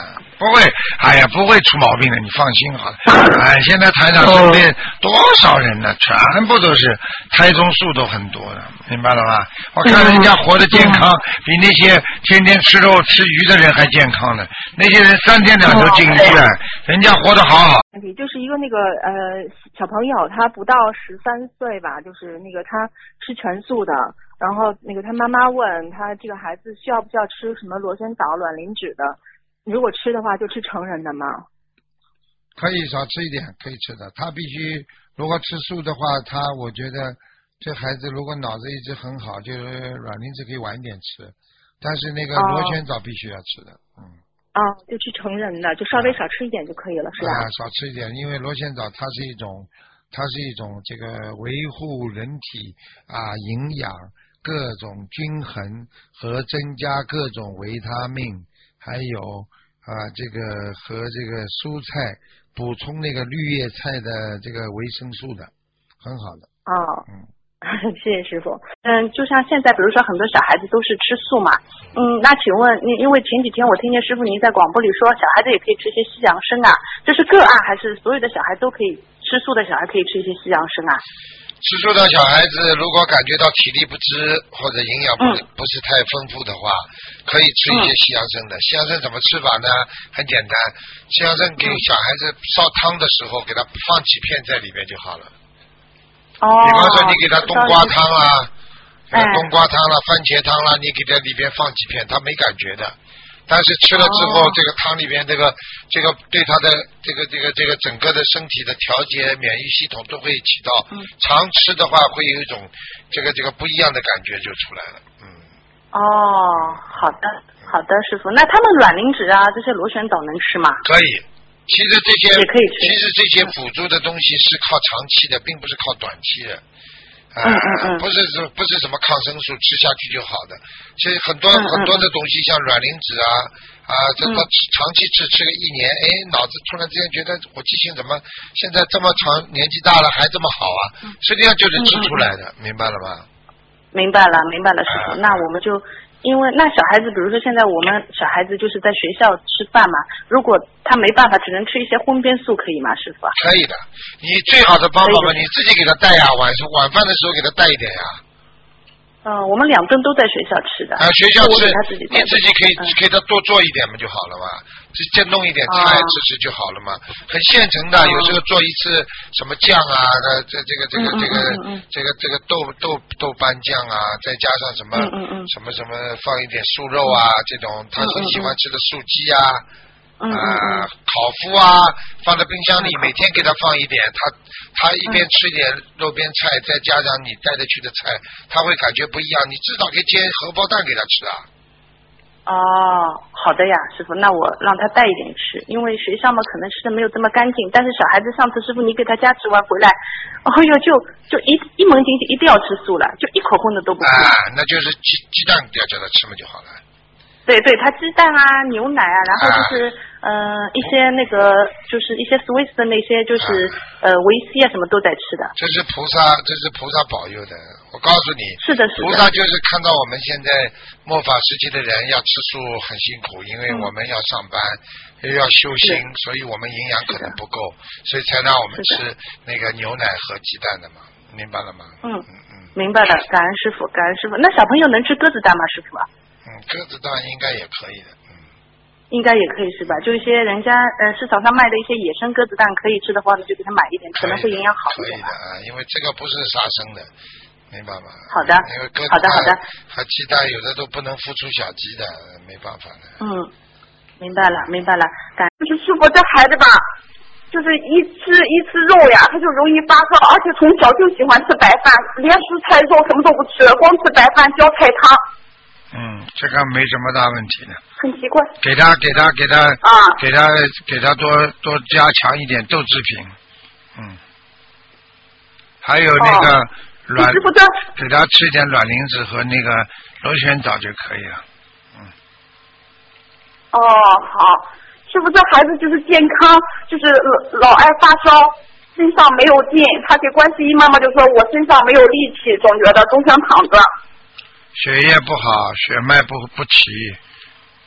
不会，哎呀，不会出毛病的，你放心好了。哎，现在台长身边多少人呢？全部都是胎中素都很多的，明白了吗？我看人家活得健康，比那些天天吃肉吃鱼的人还健康呢。那些人三天两头进医院，人家活得好好。 就是一个那个呃小朋友，他不到十三岁吧，就是那个他吃全素的，然后那个他妈妈问他这个孩子需要不需要吃什么螺旋藻、卵磷脂的，如果吃的话就吃成人的吗？ 可以少吃一点，可以吃的。他必须如果吃素的话，他我觉得这孩子如果脑子一直很好，就是卵磷脂可以晚一点吃，但是那个螺旋藻必须要吃的，嗯。 啊，就吃成人的，就稍微少吃一点就可以了，是吧？ 啊，少吃一点，因为螺旋藻它是一种，它是一种这个维护人体啊营养、各种均衡和增加各种维他命，还有啊这个和这个蔬菜补充那个绿叶菜的这个维生素的，很好的。 哦，嗯。谢谢师傅。嗯，就像现在，比如说很多小孩子都是吃素嘛。嗯，那请问您，因为前几天我听见师傅您在广播里说，小孩子也可以吃一些西洋参啊，这是个案还是所有的小孩都可以吃素的小孩可以吃一些西洋参啊？ 吃素的小孩子如果感觉到体力不支或者营养不、嗯、不是太丰富的话，可以吃一些西洋参的。嗯、西洋参怎么吃法呢？很简单，西洋参给小孩子烧汤的时候，给他放几片在里面就好了。 哦， 比方说你给他冬瓜汤啦，哎、冬瓜汤啦、番茄汤啦，你给他里边放几片，他没感觉的。但是吃了之后，哦、这个汤里边这个这个对他的这个这个这个整个的身体的调节、免疫系统都会起到。嗯、常吃的话，会有一种这个这个不一样的感觉就出来了。嗯。 哦，好的好的，师傅，那他们卵磷脂啊，这些螺旋藻能吃吗？ 可以。其实这些也可以吃， 其实这些辅助的东西是靠长期的，并不是靠短期的。啊、呃， 嗯嗯嗯， 不是不是什么抗生素吃下去就好的。其实很多、嗯、很多的东西，像卵磷脂啊啊，这个长期吃吃个一年，哎，脑子突然之间觉得我记性怎么现在这么长，年纪大了还这么好啊？实际上就是吃出来的，嗯、明白了吗？ 明白了，明白了，师傅。啊、那我们就。因为那小孩子，比如说现在我们小孩子就是在学校吃饭嘛，如果他没办法，只能吃一些荤边素，可以吗，师傅？ 可以的，你最好的方法嘛，你自己给他带呀，晚上晚饭的时候给他带一点呀。 嗯、呃，我们两顿都在学校吃的。 啊，学校吃， 自己你自己可以、嗯、给他多做一点嘛就好了嘛，再弄一点菜吃吃就好了嘛，很现成的，有时候做一次什么酱啊，这这个这个这个这个这个豆豆豆瓣酱啊，再加上什么嗯嗯什么什么放一点素肉啊，这种他很喜欢吃的素鸡啊。 啊、 呃，烤麸啊，放在冰箱里，每天给他放一点，他他一边吃一点肉边菜，再加上你带得去的菜，他会感觉不一样。你至少可以煎荷包蛋给他吃啊。 哦，好的呀，师傅，那我让他带一点吃，因为学校嘛可能吃的没有这么干净，但是小孩子上次师傅你给他加持完回来，哦哟就就一一门进去一定要吃素了，就一口荤的都不吃。 啊，那就是鸡鸡蛋要叫他吃嘛就好了。 对对，他鸡蛋啊、牛奶啊，然后就是嗯、啊呃、一些那个就是一些 Swiss 的那些就是、啊、呃维 C 啊什么都在吃的。 这是菩萨，这是菩萨保佑的。我告诉你， 是的，是的。 菩萨就是看到我们现在末法时期的人要吃素很辛苦，因为我们要上班、嗯、又要修行，所以我们营养可能不够，所以才让我们吃那个牛奶和鸡蛋的嘛，明白了吗？ 嗯嗯嗯，明白了，感恩师傅，感恩师傅。那小朋友能吃鸽子蛋吗，师傅啊？ 嗯，鸽子蛋应该也可以的，嗯， 应该也可以是吧？就一些人家呃市场上卖的一些野生鸽子蛋可以吃的话呢，就给他买一点，可能会营养好一点。 可以的啊，因为这个不是杀生的，明白吗？ 好的， 因为鸽子蛋好的好的和鸡蛋有的都不能孵出小鸡的，没办法的。 嗯，明白了明白了，感就是师傅这孩子吧，就是一吃一吃肉呀，他就容易发烧，而且从小就喜欢吃白饭，连蔬菜肉什么都不吃，光吃白饭浇菜汤。 嗯，这个没什么大问题的。 很奇怪。给他给他给他啊， 给他给他多多加强一点豆制品，嗯，还有那个卵， 哦、 给他吃一点卵磷脂和那个螺旋藻就可以了，嗯。 哦，好，师傅，这孩子就是健康，就是老爱发烧，身上没有劲，他给观世音妈妈就说我身上没有力气，总觉得总想躺着。 血液不好，血脉不不齐，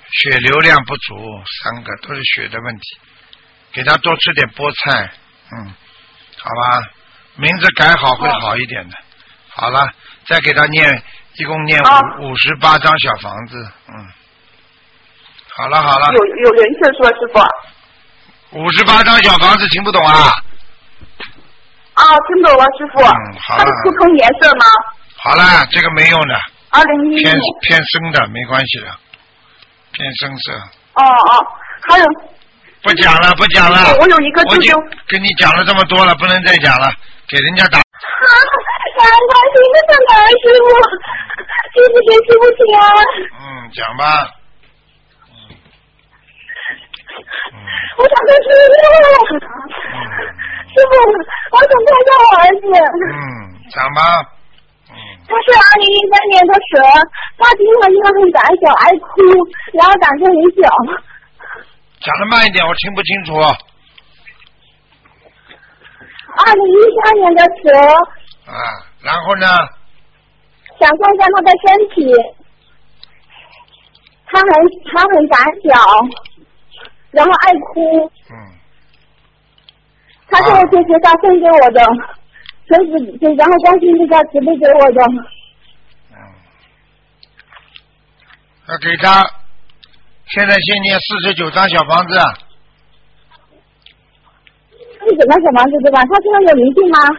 血流量不足，三个都是血的问题，给他多吃点菠菜，嗯，好吧，名字改好会好一点的。好了，再给他念，一共念五五十八张小房子，嗯，好了好了。 有有人是说师傅。 五十八张小房子听不懂啊？ 啊，听懂了，师傅。 嗯，好了。 它是不同颜色吗？ 好了，这个没用的。 二零一。 偏偏深的没关系的，偏深色。 哦哦，还有。 不讲了，不讲了。 我有一个舅舅。 跟你讲了这么多了，不能再讲了，给人家打。 啊，感恩观世音菩萨，感恩师傅，弟子给师傅请安。 嗯，讲吧。嗯。 我想跟师傅。嗯。师傅，我想看看我儿子。 嗯，讲吧。嗯。 他是二零一三年的蛇，他经常因为很胆小爱哭，然后胆子很小。 讲的慢一点，我听不清楚。 二零一三年的蛇。 啊，然后呢？ 想看一下他的身体，他很他很胆小，然后爱哭。 嗯。 他是我谢谢他送给我的，孙子，然后关心比较慈悲给我的。 嗯。要给他，现在先念四十九张小房子。 四十九张小房子对吧？他身上有灵性吗？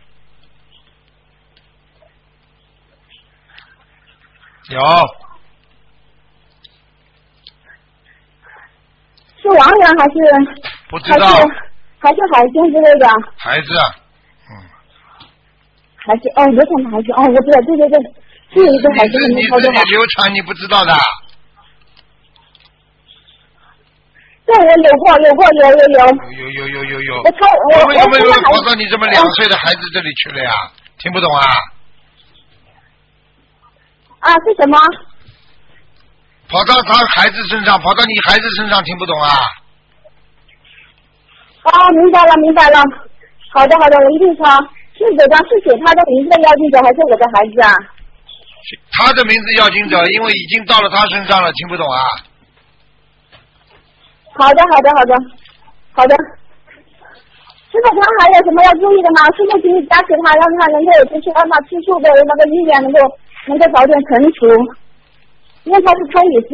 有。 是亡人还是？ 不知道。 还是海星之类的。 孩子。嗯。 孩子哦，流产的孩子哦，我知道，对对对，是有一个孩子很你自己流产你不知道的。 对，我有过，有过，有有有。 有有有有有。 我超我我有没有跑到你这么两岁的孩子这里去了呀？听不懂啊？ 啊，是什么？ 跑到他孩子身上，跑到你孩子身上，听不懂啊？ 哦，明白了，明白了。好的，好的，我一定抄。是这张是写他的名字的要经者，还是我的孩子啊？ 他的名字要经者，因为已经到了他身上了，听不懂啊？ 好的，好的，好的，好的。师傅，他还有什么要注意的吗？师傅，请你加持他，让他能够就是让他吃素的那个意愿能够能够早点成熟，因为他是胎里素。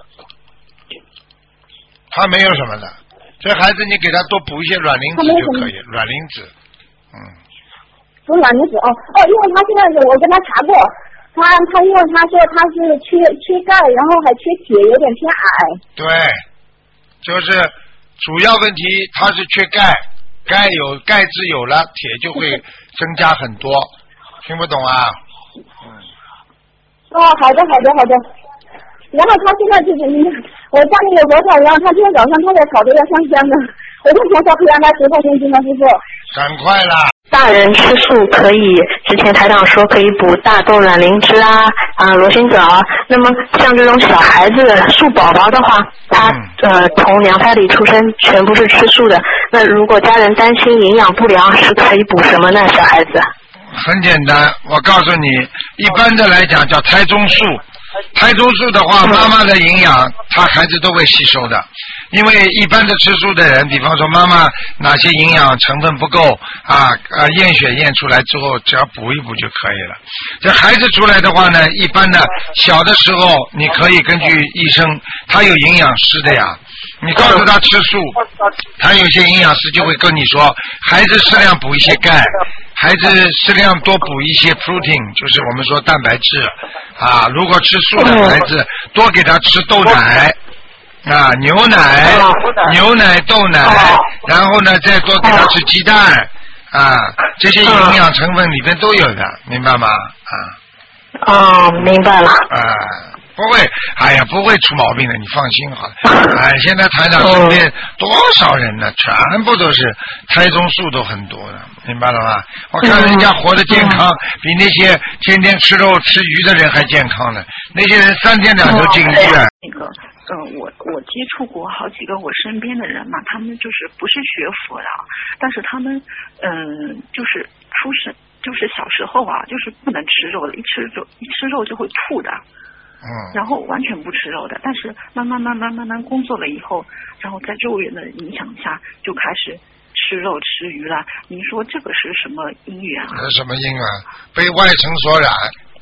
他没有什么的，这孩子你给他多补一些软磷脂就可以，软磷脂，嗯。 补软磷脂哦哦，因为他现在我跟他查过，他他因为他说他是缺缺钙，然后还缺铁，有点偏矮。 对。就是主要问题，它是缺钙，钙有钙质有了，铁就会增加很多，听不懂啊？ 嗯。哦，好的，好的，好的。然后他现在就是，我家里有佛台，然后他今天早上他在炒的要香香的，我就从小可以让他十块钱进吗，师傅？ 赶快啦！ 大人吃素可以，之前台长说可以补大豆卵磷脂啊啊罗心藻。那么像这种小孩子素宝宝的话，他、嗯、呃从娘胎里出生全部是吃素的。那如果家人担心营养不良，是可以补什么呢？小孩子？ 很简单，我告诉你，一般的来讲叫胎中素。胎中素的话，妈妈的营养，他孩子都会吸收的。因为一般的吃素的人，比方说妈妈哪些营养成分不够啊啊，验血验出来之后，只要补一补就可以了。这孩子出来的话呢，一般的小的时候，你可以根据医生，他有营养师的呀。你告诉他吃素，他有些营养师就会跟你说，孩子适量补一些钙，孩子适量多补一些 protein， 就是我们说蛋白质啊。如果吃素的孩子，多给他吃豆奶啊，牛奶、牛奶、豆奶，然后呢再多给他吃鸡蛋啊，这些营养成分里面都有的，明白吗？啊。 哦，明白了。 啊。不会，哎呀，不会出毛病的，你放心好了。哎，现在台长身边多少人呢？全部都是胎中素都很多的，明白了吗？我看人家活得健康，比那些天天吃肉吃鱼的人还健康呢。那些人三天两头进医院。 那个，呃，我我接触过好几个我身边的人嘛，他们就是不是学佛的，但是他们嗯、呃，就是出生就是小时候啊，就是不能吃肉的，一吃肉一吃肉就会吐的。 嗯。 然后完全不吃肉的，但是慢慢慢慢慢慢工作了以后，然后在周围的影响下就开始吃肉吃鱼了。您说这个是什么因缘啊？ 什么因缘？被外层所染。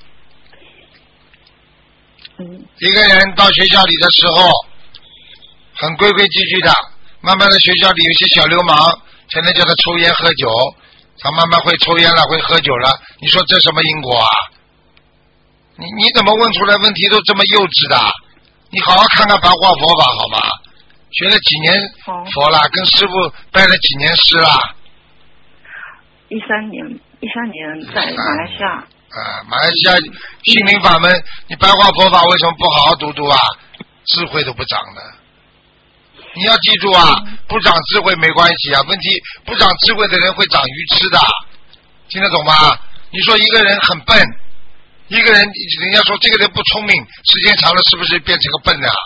嗯。 一个人到学校里的时候，很规规矩矩的，慢慢的学校里有些小流氓，天天叫他抽烟喝酒，他慢慢会抽烟了，会喝酒了。你说这什么因果啊？你你怎么问出来问题都这么幼稚的？你好好看看白话佛法好吗？学了几年佛了，跟师傅拜了几年师了？ 一三年，一三年在马来西亚。 啊，马来西亚心灵法门，你白话佛法为什么不好好读读啊？智慧都不长的。你要记住啊，不长智慧没关系啊，问题不长智慧的人会长愚痴的，听得懂吗？你说一个人很笨，一个人人家说这个人不聪明，时间长了是不是变成个笨啊？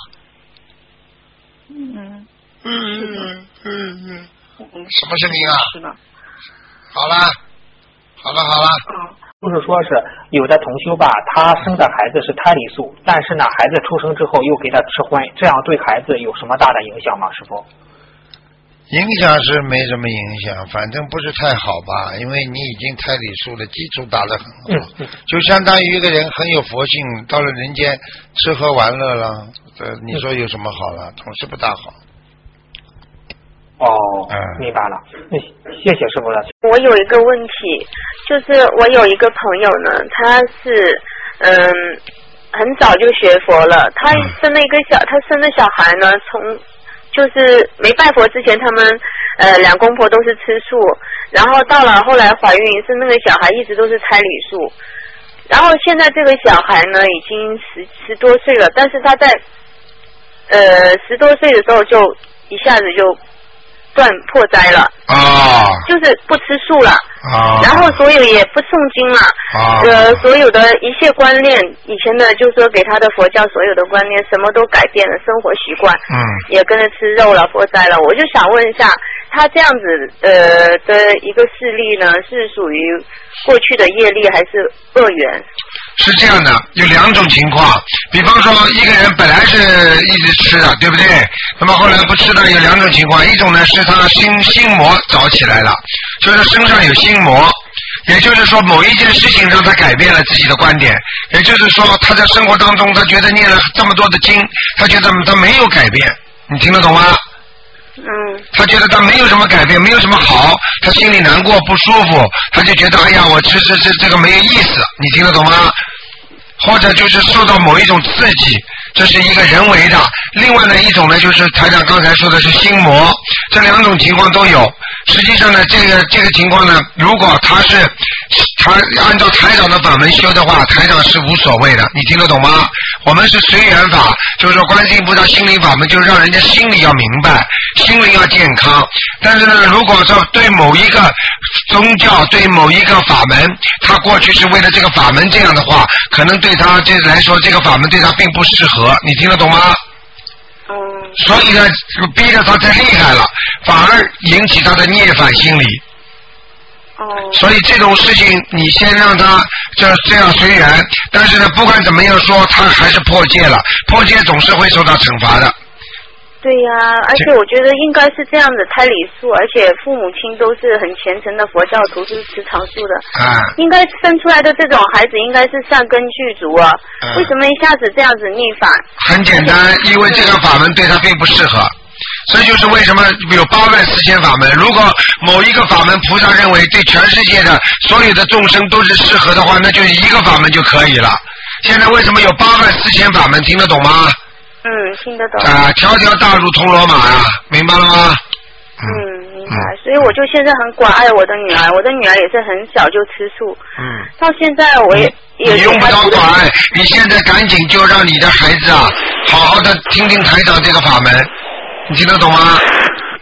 嗯嗯嗯嗯嗯，什么声音啊？ 是的。 好了，好了，好了。 就是说是有的同修吧，他生的孩子是胎里素，但是呢，孩子出生之后又给他吃荤，这样对孩子有什么大的影响吗？师傅？ 影响是没什么影响，反正不是太好吧，因为你已经胎里素了，基础打得很好， 嗯嗯、 就相当于一个人很有佛性，到了人间吃喝玩乐了，这你说有什么好了？总是不大好。 哦，嗯，明白了。那谢谢师傅了。 我有一个问题，就是我有一个朋友呢，他是嗯很早就学佛了，他生了一个小，他生的小孩呢，从就是没拜佛之前，他们呃两公婆都是吃素，然后到了后来怀孕，生那个小孩一直都是胎里素，然后现在这个小孩呢已经十十多岁了，但是他在呃十多岁的时候就一下子就断破灾了， 啊， 就是不吃素了， 啊， 然后所有也不诵经了， 啊， 呃，所有的一切观念，以前的就说给他的佛教所有的观念，什么都改变了，生活习惯， 嗯， 也跟着吃肉了，破灾了。我就想问一下，他这样子呃的一个事例呢，是属于过去的业力还是恶缘？ 是这样的，有两种情况，比方说一个人本来是一直吃的，对不对？那么后来不吃的有两种情况，一种呢是他心心魔找起来了，就是身上有心魔，也就是说某一件事情让他改变了自己的观点，也就是说他在生活当中他觉得念了这么多的经，他觉得他没有改变，你听得懂吗？ 嗯， 他觉得他没有什么改变，没有什么好，他心里难过不舒服，他就觉得哎呀，我吃吃吃这个没有意思，你听得懂吗？或者就是受到某一种刺激，这是一个人为的。另外呢，一种呢就是台长刚才说的是心魔，这两种情况都有。实际上呢，这个这个情况呢，如果他是他按照台长的法门修的话，台长是无所谓的，你听得懂吗？我们是随缘法，就是说观世音菩萨心灵法门，就是让人家心里要明白，心灵要健康。但是呢，如果说对某一个宗教、对某一个法门，他过去是为了这个法门这样的话，可能对他这来说，这个法门对他并不适合，你听得懂吗？ 嗯。 所以呢，逼着他太厉害了，反而引起他的逆反心理。 哦。 所以这种事情，你先让他就这样随缘，但是呢，不管怎么样说，他还是破戒了，破戒总是会受到惩罚的。 对呀、啊，而且我觉得应该是这样的，胎里素，而且父母亲都是很虔诚的佛教徒，是吃长素的， 啊， 应该生出来的这种孩子应该是善根具足啊， 啊为什么一下子这样子逆反？ 很简单，因为这个法门对他并不适合。这就是为什么有八万四千法门。如果某一个法门菩萨认为对全世界的所有的众生都是适合的话，那就一个法门就可以了。现在为什么有八万四千法门？听得懂吗？ 嗯，听得懂。 啊，条条大路通罗马呀、啊，明白了吗？ 嗯，明白。所以我就现在很关爱我的女儿，我的女儿也是很小就吃素。嗯。到现在我也也。 你用不着管，你现在赶紧就让你的孩子啊，好好的听听台长这个法门，你听得懂吗？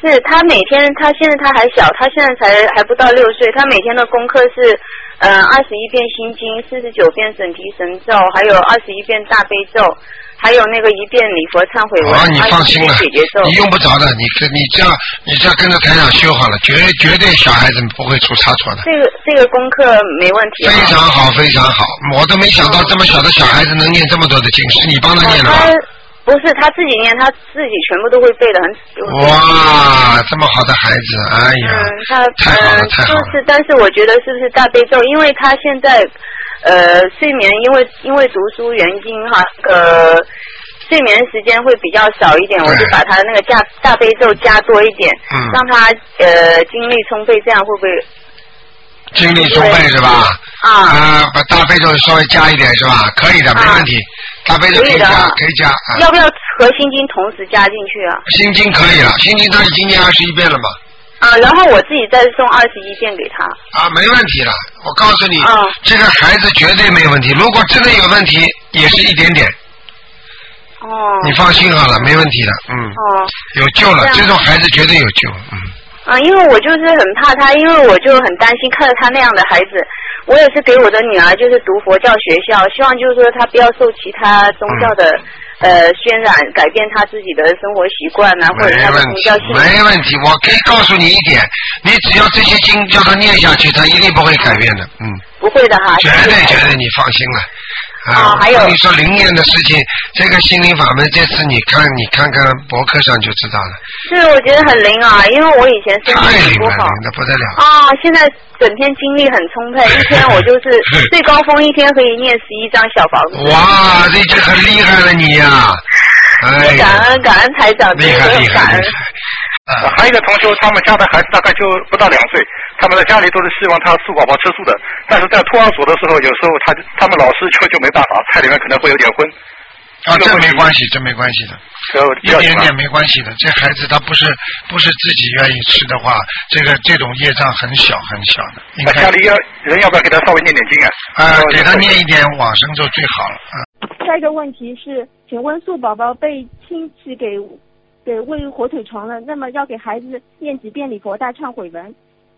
是，他每天，他现在他还小，他现在才还不到六岁，他每天的功课是，呃，二十一遍心经，四十九遍准提神咒，还有二十一遍大悲咒，还有那个一遍礼佛忏悔文。 哦，你放心了， 姐姐咒你用不着的，你跟你这样，你这样跟着台长修好了，绝绝对小孩子不会出差错的。 这个这个功课没问题。 非常好，非常好，我都没想到这么小的小孩子能念这么多的经，是你帮他念的吧？ 不是他自己念，他自己全部都会背的，很。 哇，这么好的孩子，哎呀， 嗯，他太好了，太好了。 就是，但是我觉得是不是大悲咒？因为他现在，呃，睡眠因为因为读书原因哈，呃，睡眠时间会比较少一点，我就把他那个加大悲咒加多一点， 嗯， 让他呃精力充沛，这样会不会？ 精力充沛是吧？ 啊。 啊，把大悲咒稍微加一点是吧？可以的，没问题。大悲咒可以加，可以加。啊、 要不要和心经同时加进去啊？ 心经可以了，心经他已经念二十一遍了嘛。 啊，然后我自己再送二十一遍给他。 啊，没问题了，我告诉你， 啊、 这个孩子绝对没问题。如果真的有问题，也是一点点。 哦。 你放心好了，没问题的，嗯。 哦。 有救了，这种孩子绝对有救，嗯。 啊，因为我就是很怕他，因为我就很担心看着他那样的孩子。我也是给我的女儿就是读佛教学校，希望就是说她不要受其他宗教的、嗯、呃渲染，改变她自己的生活习惯啊，或者她的宗教信仰。 没问题，我可以告诉你一点，你只要这些经叫他念下去，他一定不会改变的，嗯。 不会的哈。 绝对绝对，你放心了。 啊，还有你说灵验的事情，这个心灵法门，这次你看你看看博客上就知道了。 是，我觉得很灵啊，因为我以前身体不好， 灵的不得了。 啊，现在整天精力很充沛，一天我就是最高峰一天可以念十一张小房子。 哇，这就很厉害了你呀、啊！哎， 感恩感恩台长， 厉害厉害厉害。 啊，还有一个同学，他们家的孩子大概就不到两岁，他们在家里都是希望他素宝宝吃素的，但是在托儿所的时候，有时候他他们老师就就没办法，菜里面可能会有点荤。 啊，这没关系，这没关系的，一点点没关系的。这孩子他不是不是自己愿意吃的话，这个这种业障很小很小的。 那家里要人要不要给他稍微念点经啊？ 啊，给他念一点往生咒最好了。啊。 下一个问题是，请问素宝宝被亲戚给给喂火腿肠了，那么要给孩子念几遍礼佛大忏悔文？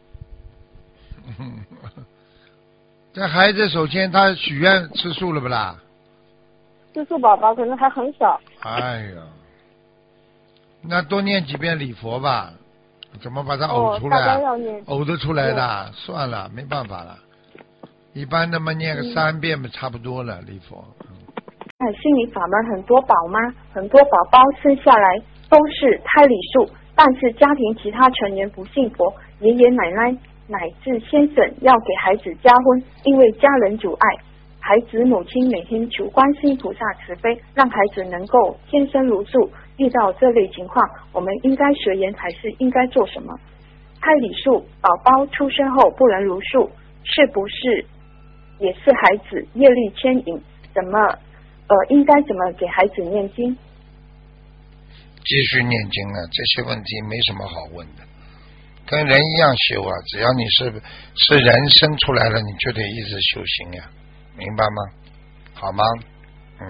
这孩子首先他许愿吃素了不啦？ 吃素宝宝可能还很小。 哎呀，那多念几遍礼佛吧，怎么把它呕出来、啊？ 哦、 呕得出来的，算了，没办法了。一般那么念个三遍嘛，差不多了礼佛。 嗯，心理法门很多宝妈，很多宝宝生下来都是胎里素，但是家庭其他成员不信佛，爷爷奶奶乃至先生要给孩子加婚，因为家人阻碍。孩子母亲每天求观世音菩萨慈悲，让孩子能够天生如素。遇到这类情况，我们应该随缘还是应该做什么？胎里素宝宝出生后不能如素，是不是也是孩子业力牵引？怎么呃应该怎么给孩子念经？ 继续念经啊，这些问题没什么好问的，跟人一样修啊。只要你是是人生出来了，你就得一直修行呀。明白吗？好吗？嗯，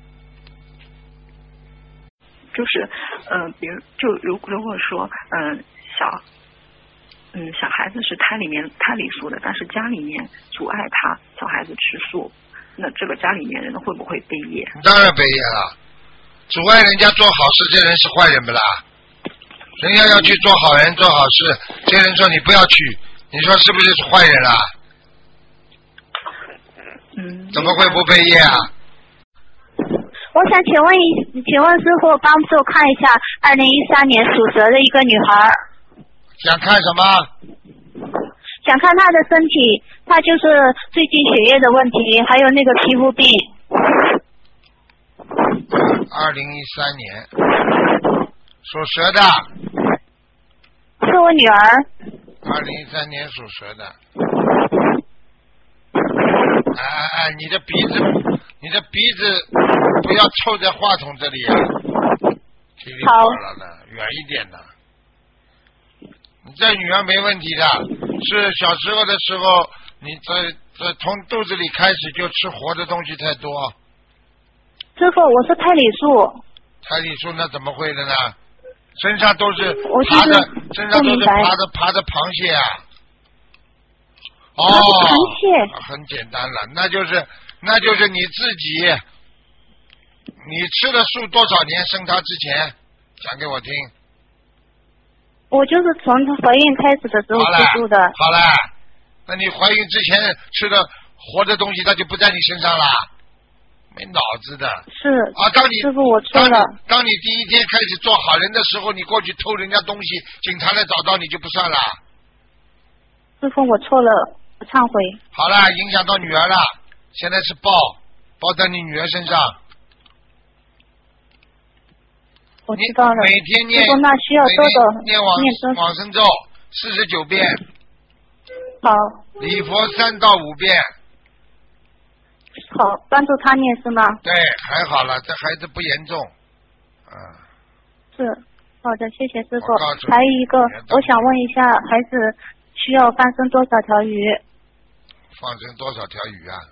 就是，嗯、呃，比如就如如果说，嗯、呃，小，嗯，小孩子是胎里面胎里素的，但是家里面阻碍他小孩子吃素，那这个家里面人会不会背业？ 当然背业了，阻碍人家做好事，这人是坏人不啦？人家要去做好人做好事，这人说你不要去，你说是不是坏人啦？ 嗯， 怎么会不背业啊？ 我想请问一，请问师傅帮助看一下二零一三年属蛇的一个女孩。 想看什么？ 想看她的身体，她就是最近血液的问题，还有那个皮肤病。 二零一三年属蛇的。 是我女儿。 二零一三年属蛇的。哎哎哎！你的鼻子，你的鼻子不要凑在话筒这里啊！噼里啪啦的，远一点的。你这女儿没问题的，是小时候的时候，你在在从肚子里开始就吃活的东西太多。 师傅，我是胎里素。 胎里素那怎么会的呢？ 身上都是我爬的， 就是身上都是不明白爬的爬的螃蟹啊。哦， 螃蟹很简单了，那就是那就是你自己，你吃了素多少年生它之前，讲给我听。 我就是从怀孕开始的时候好了吃素的。 好了，那你怀孕之前吃的活的东西，它就不在你身上了，没脑子的。 是啊，当你师傅我错了。 当你第一天开始做好人的时候，你过去偷人家东西，警察来找到你就不算了。 师傅我错了，我忏悔。 好了，影响到女儿了，现在是报报在你女儿身上。 我知道了。 每天念， 师傅那需要多少念往念多往生咒四十九遍。 好。 礼佛三到五遍。 好，帮助他念是吗？ 对，还好了，这孩子不严重。嗯。 是，好的，谢谢师傅我告诉。你还有一个，我想问一下，孩子需要放生多少条鱼？ 放生多少条鱼啊？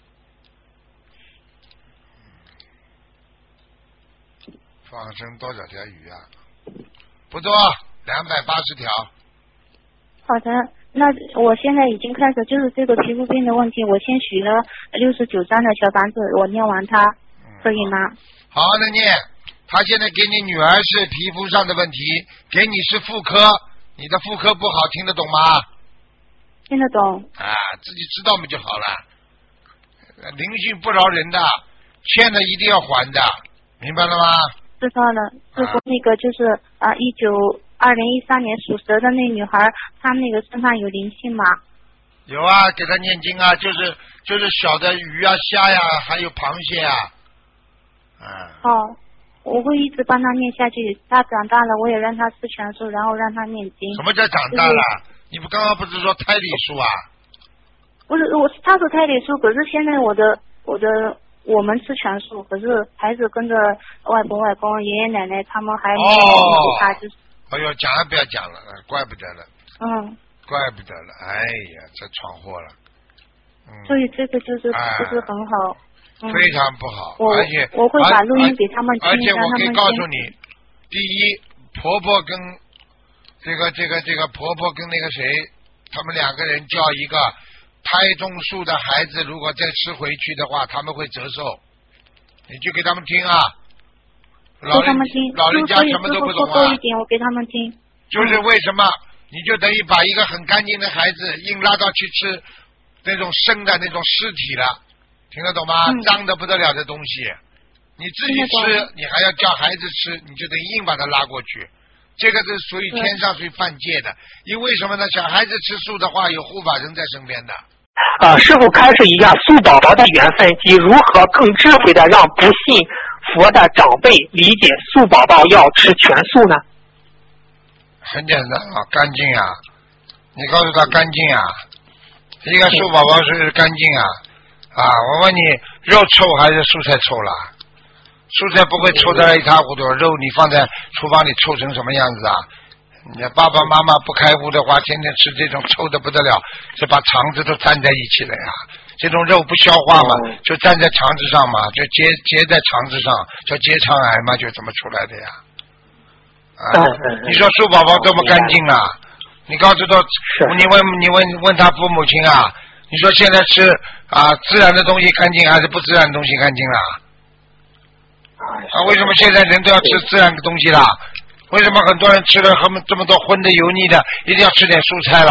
放生多少条鱼啊？不多，两百八十条。 好的，那我现在已经开始就是这个皮肤病的问题，我先许了六十九张的小房子，我念完它，可以吗？ 好好的念。他现在给你女儿是皮肤上的问题，给你是妇科，你的妇科不好，听得懂吗？ 听得懂。 啊，自己知道嘛就好了。灵性不饶人的，欠的一定要还的，明白了吗？ 知道了。师傅，那个就是啊，一九二零一三年属蛇的那女孩，她那个身上有灵性吗？ 有啊，给她念经啊，就是就是小的鱼啊、虾呀、啊，还有螃蟹啊。嗯。 哦。我会一直帮他念下去，他长大了我也让他吃全素，然后让他念经。 什么叫长大了？你不刚刚不是说胎里素啊？ 不是，我他是胎里素，可是现在我的我的我们吃全素，可是孩子跟着外婆外公、爷爷奶奶他们还没有给他就是。 哎呦，讲了不要讲了，怪不得了。 嗯。 怪不得了，哎呀，这闯祸了。嗯。 所以这个就是不是很好。 哎、非常不好， 我而且我会把录音给他们听， 而且我可以告诉你，第一，婆婆跟这个这个这个婆婆跟那个谁，他们两个人叫一个胎中素的孩子，如果再吃回去的话，他们会折寿。你就给他们听啊，老人老人家什么都不懂啊。 多一点，我给他们听。 就是为什么，你就等于把一个很干净的孩子硬拉到去吃那种生的那种尸体了。听得懂吗？嗯、脏的不得了的东西，你自己吃，你还要叫孩子吃，你就得硬把他拉过去。这个是属于天上属于犯戒的，因为什么呢？小孩子吃素的话，有护法神在身边的。 啊，师傅开示一下素宝宝的缘分及如何更智慧的让不信佛的长辈理解素宝宝要吃全素呢？ 很简单啊，干净啊！你告诉他干净啊，一个素宝宝是干净啊。啊，我问你，肉臭还是蔬菜臭了？蔬菜不会臭得一塌糊涂，肉你放在厨房里臭成什么样子啊？你爸爸妈妈不开悟的话，天天吃这种臭的不得了，是把肠子都粘在一起了呀。这种肉不消化嘛，就粘在肠子上嘛，就结结在肠子上，叫结肠癌嘛，就这么出来的呀。啊，你说素宝宝多么干净啊？你告诉他，你问你问问他父母亲啊？你说现在吃啊自然的东西干净还是不自然的东西干净啦？啊，为什么现在人都要吃自然的东西啦？为什么很多人吃了这么这么多荤的油腻的，一定要吃点蔬菜啦？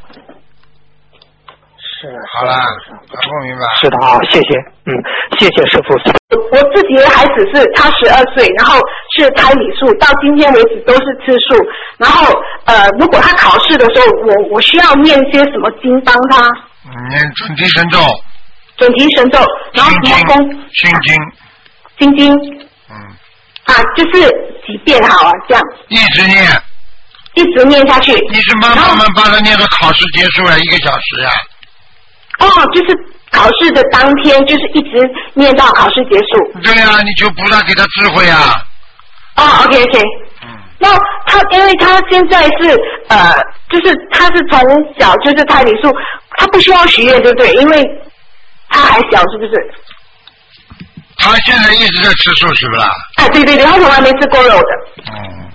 是。 好了，还不明白？ 是的啊，谢谢，嗯，谢谢师傅。 我自己的孩子是他十二岁，然后是胎里素，到今天为止都是吃素。然后呃，如果他考试的时候，我我需要念些什么经帮他？ 念准提神咒， 准提神咒，然后什么功？ 心经， 心经， 嗯， 啊，就是几遍好啊，这样。 一直念， 一直念下去。 你是慢慢慢把它念到考试结束了一个小时啊？ 哦，就是考试的当天，就是一直念到考试结束。 对啊，你就菩萨给他智慧啊。 哦 ，OK OK。嗯。那他，因为他现在是呃，就是他是从小就是胎里素，他不需要许愿，对不对？因为他还小，是不是？ 他现在一直在吃素，是不是？ 哎，对对对，他从来没吃过肉的。 嗯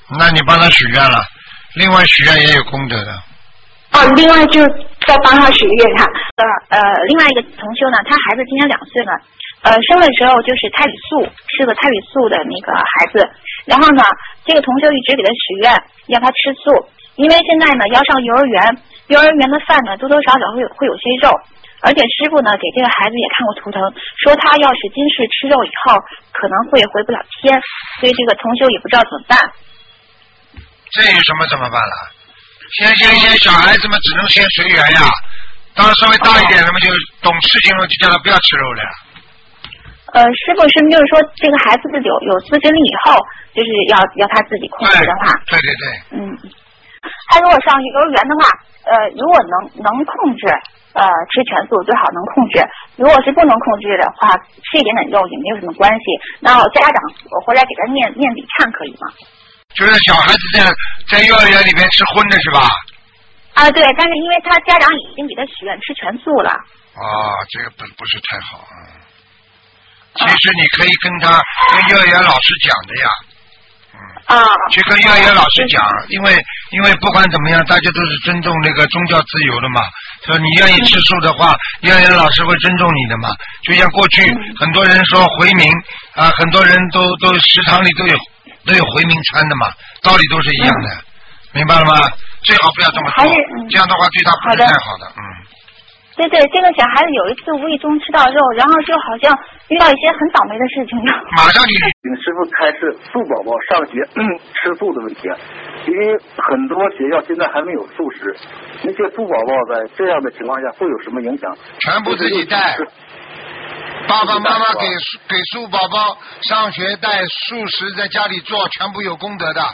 那你帮他许愿了，另外许愿也有功德的。 哦，另外就再帮他许愿哈。 呃呃，另外一个同修呢，他孩子今年两岁了，呃，生的时候就是胎里素，吃的胎里素的那个孩子。然后呢，这个同修一直给他许愿，让他吃素，因为现在呢要上幼儿园，幼儿园的饭呢多多少少会有会有些肉，而且师傅呢给这个孩子也看过图腾，说他要是今世吃肉以后，可能会回不了天，所以这个同修也不知道怎么办。 这有什么怎么办了？先先先，小孩子们只能先随缘呀。当稍微大一点，他们就懂事情了，就叫他不要吃肉了呀。 呃，师傅是不是就是说，这个孩子有有自制力以后，就是要要他自己控制的话？ 对对对。 嗯，他如果上幼儿园的话，呃，如果能能控制，呃，吃全素最好能控制。如果是不能控制的话，吃一点点肉也没有什么关系。然后家长我回来给他念念礼忏可以吗？ 就是小孩子在在幼儿园里面吃荤的是吧？ 啊，对，但是因为他家长已经给他许愿吃全素了。 啊，这个不不是太好啊。其实你可以跟他跟幼儿园老师讲的呀。 啊。 去跟幼儿园老师讲，因为因为不管怎么样，大家都是尊重那个宗教自由的嘛。说你愿意吃素的话，幼儿园老师会尊重你的嘛。就像过去很多人说回民啊，很多人都都食堂里都有。都有回民餐的嘛，道理都是一样的，嗯、明白了吗？最好不要这么做，嗯、这样的话对他不是太好的。嗯。 对对，这个小孩子有一次无意中吃到肉，然后就好像遇到一些很倒霉的事情一样。 马上就请师傅开示素宝宝上学、嗯、吃素的问题，因为很多学校现在还没有素食，那些素宝宝在这样的情况下会有什么影响？ 全部自己带。爸爸妈妈给给素宝宝上学带素食，在家里做，全部有功德的。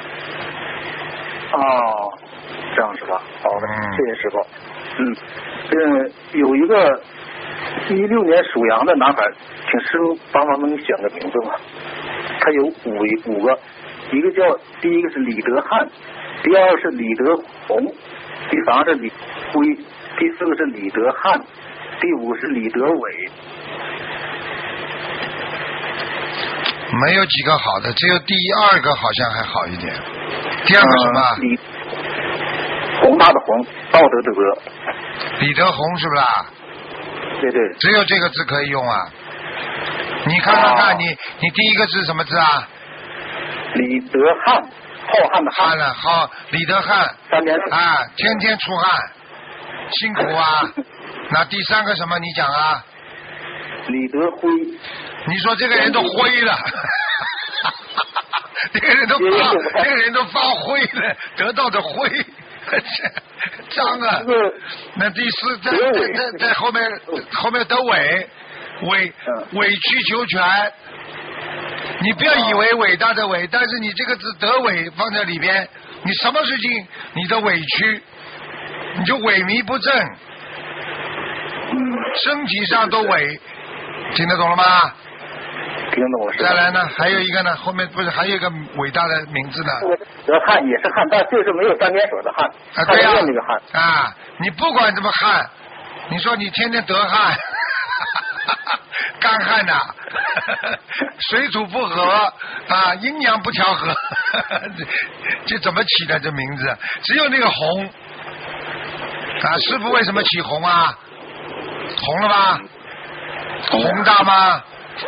哦，这样是吧？好的，嗯、谢谢师傅。嗯，嗯，有一个一六年属羊的男孩，请师傅帮忙能选个名字吗？他有五五个，一个叫第一个是李德汉，第二个是李德红，第三个是李辉，第四个是李德汉，第五是李德伟。 没有几个好的，只有第二个好像还好一点。第二个什么？呃、 李宏大的宏，道德的德。 李德宏是不是？ 对对。 只有这个字可以用啊。你看看看，哦、你你第一个字什么字啊？ 李德汉，浩瀚的汉了，好，李德汉。 三点水。 啊，天天出汗，辛苦啊。那第三个什么？你讲啊。 李德辉。 你说这个人都灰了，这个人都发，这个人都发灰了，得到的灰，脏啊！那第四在在在在后面后面得委委委曲求全，你不要以为伟大的伟，但是你这个字得委放在里边，你什么事情你的委屈，你就萎靡不振，身体上都萎，听得懂了吗？ 听懂了。 再来呢，还有一个呢，后面不是还有一个伟大的名字呢？ 德汉也是汉，但就是没有三点水的汉。 啊，对呀、啊， 那个汉啊，你不管怎么汉，你说你天天得汗，干旱呐、啊，水土不和啊，阴阳不调和，这怎么起的这名字？只有那个红啊，师傅为什么起红啊？红了吧？宏大吗？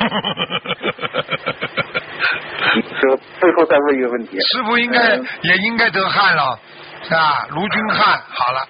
这最后再问一个问题， 师傅应该、嗯、也应该得汗了，是吧？卢君汉，好了。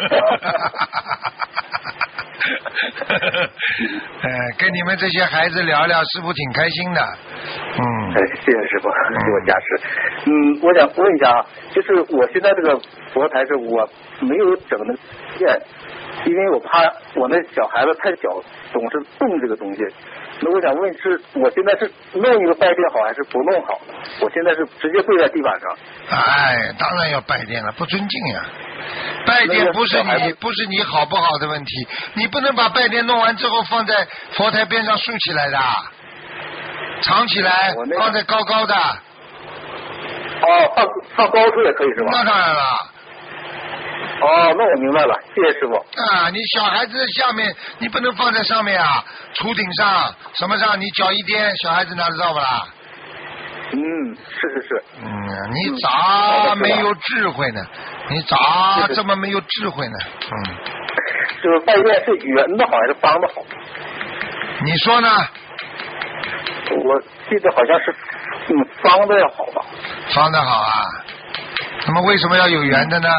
呃，跟你们这些孩子聊聊，师傅挺开心的。嗯， 哎，谢谢师傅给我加持。嗯，我想问一下啊，就是我现在这个佛台是我没有整的线，因为我怕我那小孩子太小，总是动这个东西。那我想问是，我现在是弄一个拜垫好还是不弄好？我现在是直接跪在地板上。 哎，当然要拜垫了，不尊敬呀。拜垫不是你不是你好不好的问题，你不能把拜垫弄完之后放在佛台边上竖起来的，藏起来，那個、放在高高的。 哦，放放高处也可以是吧？ 那当然了。 哦，那我明白了，谢谢师傅。 啊，你小孩子下面你不能放在上面啊，厨顶上什么上，你脚一颠，小孩子拿得到不啦？ 嗯，是是是。 嗯，你咋没有智慧呢？你咋这么没有智慧呢？嗯。 就是外面是圆的好还是方的好？ 你说呢？ 我记得好像是嗯方的要好吧。 方的好啊。那么为什么要有圆的呢？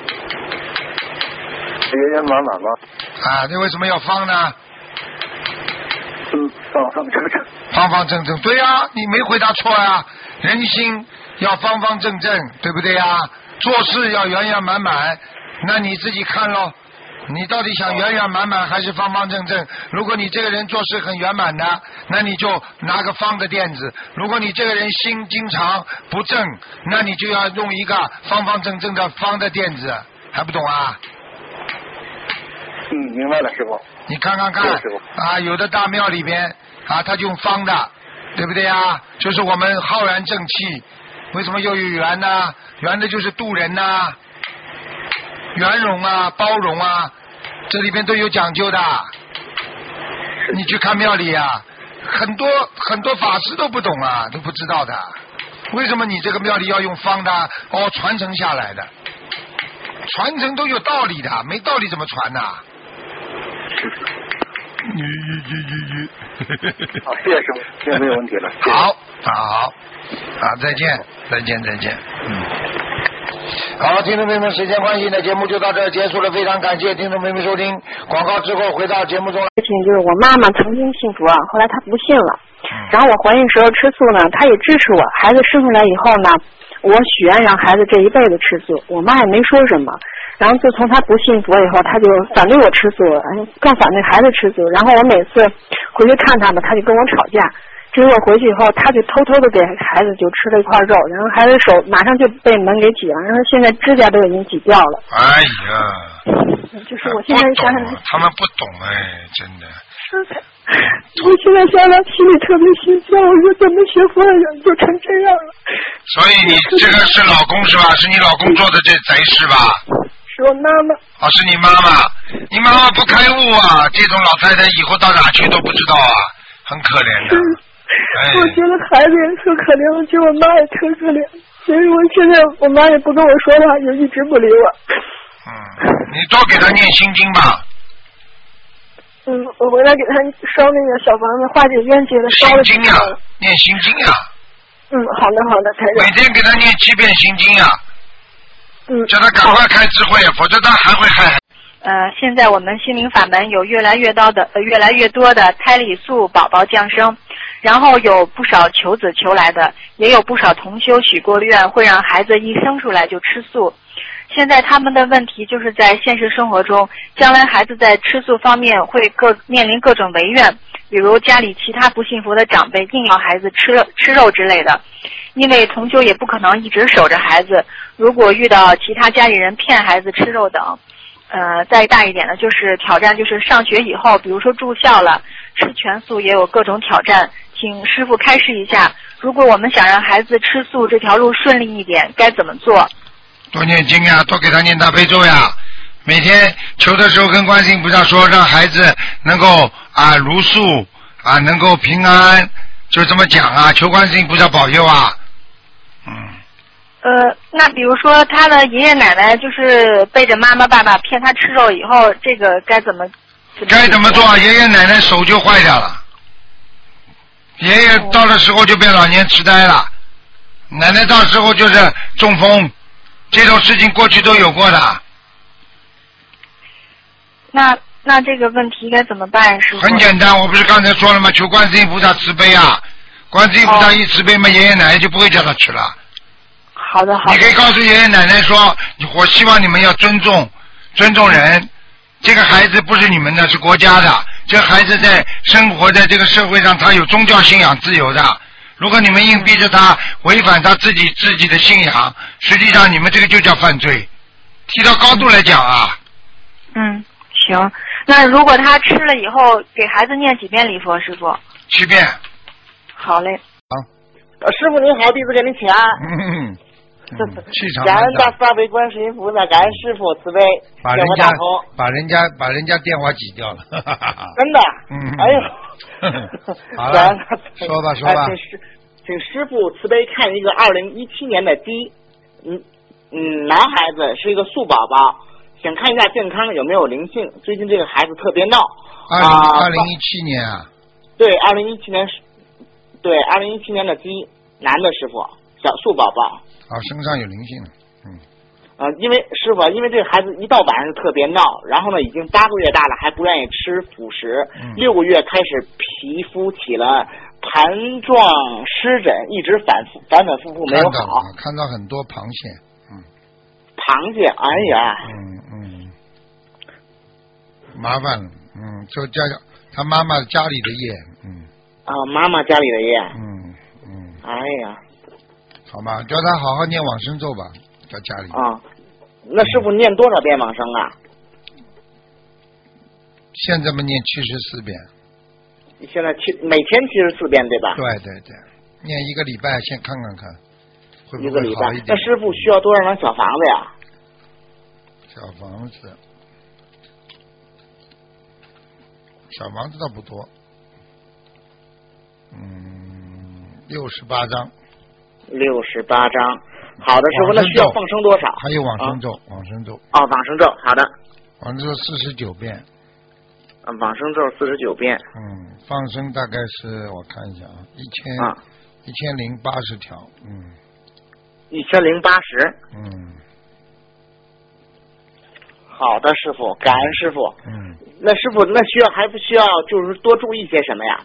圆圆满满吗？ 啊，你为什么要方呢？ 嗯，方方正正。 方方正正，对呀、啊，你没回答错呀、啊。人心要方方正正，对不对呀、啊？做事要圆圆满满，那你自己看咯。你到底想圆圆满满还是方方正正？如果你这个人做事很圆满的，那你就拿个方的垫子；如果你这个人心经常不正，那你就要用一个方方正正的方的垫子，还不懂啊？ 嗯，明白了，师傅。 你看看看啊，有的大庙里边啊，他就用方的，对不对啊？就是我们浩然正气，为什么又有圆呢？圆的就是渡人呐、啊，圆融啊，包容啊。这里边都有讲究的，你去看庙里啊，很多很多法师都不懂啊，都不知道的。为什么你这个庙里要用方的？哦，传承下来的，传承都有道理的，没道理怎么传呢、啊？ 好，谢谢师傅，这没有问题了。 好，好，好，再见，再见，再见，嗯。好，听众朋友们，时间关系呢，节目就到这儿结束了。非常感谢听众朋友们收听广告之后回到节目中来。 事情就是我妈妈曾经信佛，后来她不信了。然后我怀孕时候吃素呢，她也支持我。孩子生出来以后呢，我许愿让孩子这一辈子吃素，我妈也没说什么。然后自从她不信佛以后，她就反对我吃素，更反对孩子吃素。然后我每次回去看她吧，她就跟我吵架。结果回去以后，他就偷偷的给孩子就吃了一块肉，然后孩子手马上就被门给挤了，然后现在指甲都已经挤掉了。 哎呀， 就是我现在想想， 他们不懂哎，真的。 我现在想想心里特别心酸，我说怎么学佛的人就成这样了。 所以你这个是老公是吧？是你老公做的这贼事吧？ 是我妈妈。 哦，是你妈妈，你妈妈不开悟啊！这种老太太以后到哪去都不知道啊，很可怜的。 哎、我觉得孩子也特可怜，我觉得我妈也特可怜，所以我现在我妈也不跟我说话，就一直不理我。 嗯，你多给她念心经吧。 嗯，我回来给她烧那个小房子，化解冤结的烧了。 心经呀，念心经呀。 嗯，好的好的，台长。 每天给她念七遍心经呀。 嗯。 叫她赶快开智慧，否则她还会害。 呃，现在我们心灵法门有越来越多的、呃、越来越多的胎里素宝宝降生，然后有不少求子求来的，也有不少同修许过愿，会让孩子一生出来就吃素。现在他们的问题就是在现实生活中，将来孩子在吃素方面会各面临各种违愿，比如家里其他不信佛的长辈硬要孩子吃吃肉之类的。因为同修也不可能一直守着孩子，如果遇到其他家里人骗孩子吃肉等。呃，再大一点的就是挑战，就是上学以后，比如说住校了，吃全素也有各种挑战，请师父开示一下，如果我们想让孩子吃素这条路顺利一点，该怎么做？ 多念经呀，多给他念大悲咒呀，每天求的时候跟观世音菩萨说，让孩子能够啊如素啊，能够平安，就这么讲啊，求观世音菩萨保佑啊。嗯。 呃，那比如说他的爷爷奶奶就是背着妈妈爸爸骗他吃肉以后，这个该怎么？ 该怎么做？爷爷奶奶手就坏掉了，爷爷到的时候就变老年痴呆了，奶奶到时候就是中风，这种事情过去都有过的。 那那这个问题该怎么办？师父？ 很简单，我不是刚才说了吗？求观世音菩萨慈悲啊！观世音菩萨一慈悲嘛，爷爷奶奶就不会叫他吃了。 好的，好的。 你可以告诉爷爷奶奶说，我希望你们要尊重，尊重人。这个孩子不是你们的，是国家的。这个孩子在生活在这个社会上，他有宗教信仰自由的。如果你们硬逼着他违反他自己自己的信仰，实际上你们这个就叫犯罪。提到高度来讲啊。 嗯，行。那如果他吃了以后，给孩子念几遍礼佛，师傅？ 七遍。 好嘞。 好。 呃，师傅您好，弟子给您请安。 嗯。气场感恩大慈大悲观世音菩萨，感恩师傅慈悲， 把人家把人家把人家电话挤掉了， 真的， 嗯， 哎呦， 好了，说吧说吧， 请师请师傅慈悲看一个二零一七年的鸡，嗯嗯，男孩子是一个素宝宝，想看一下健康有没有灵性。最近这个孩子特别闹。 二零二零一七年啊？ 对，二零一七年是，对，二零一七年的鸡，男的师傅，小素宝宝。 啊，身上有灵性了。嗯。 呃，因为师傅，因为这个孩子一到晚上就特别闹，然后呢，已经八个月大了，还不愿意吃辅食， 嗯、 六个月开始皮肤起了盘状湿疹，一直反复反反复复没有好。 看到看到很多螃蟹，嗯。 螃蟹，哎呀。 嗯嗯。麻烦了，嗯，就叫他妈妈家里的业，嗯。 啊，妈妈家里的业。 嗯嗯。 哎呀。 好吧，叫他好好念往生咒吧。在家里啊，那师傅念多少遍往生啊？ 现在嘛，念七十四遍。 现在七每天七十四遍对吧？ 对对对，念一个礼拜，先看看看，会不一个礼拜会好一点？ 那师傅需要多少张小房子呀？ 小房子，小房子倒不多，嗯，六十八张。 六十八张。好的，师傅，那需要放生多少？ 还有往生咒，啊、往生咒。 哦，往生咒，好的。 往生咒四十九遍。 嗯，往生咒四十九遍。 嗯，放生大概是我看一下啊，一千啊， 一千零八十条，嗯。 一千零八十。 嗯。 好的，师傅，感恩师傅。 嗯。 那师傅，那需要还不需要就是多注意些什么呀？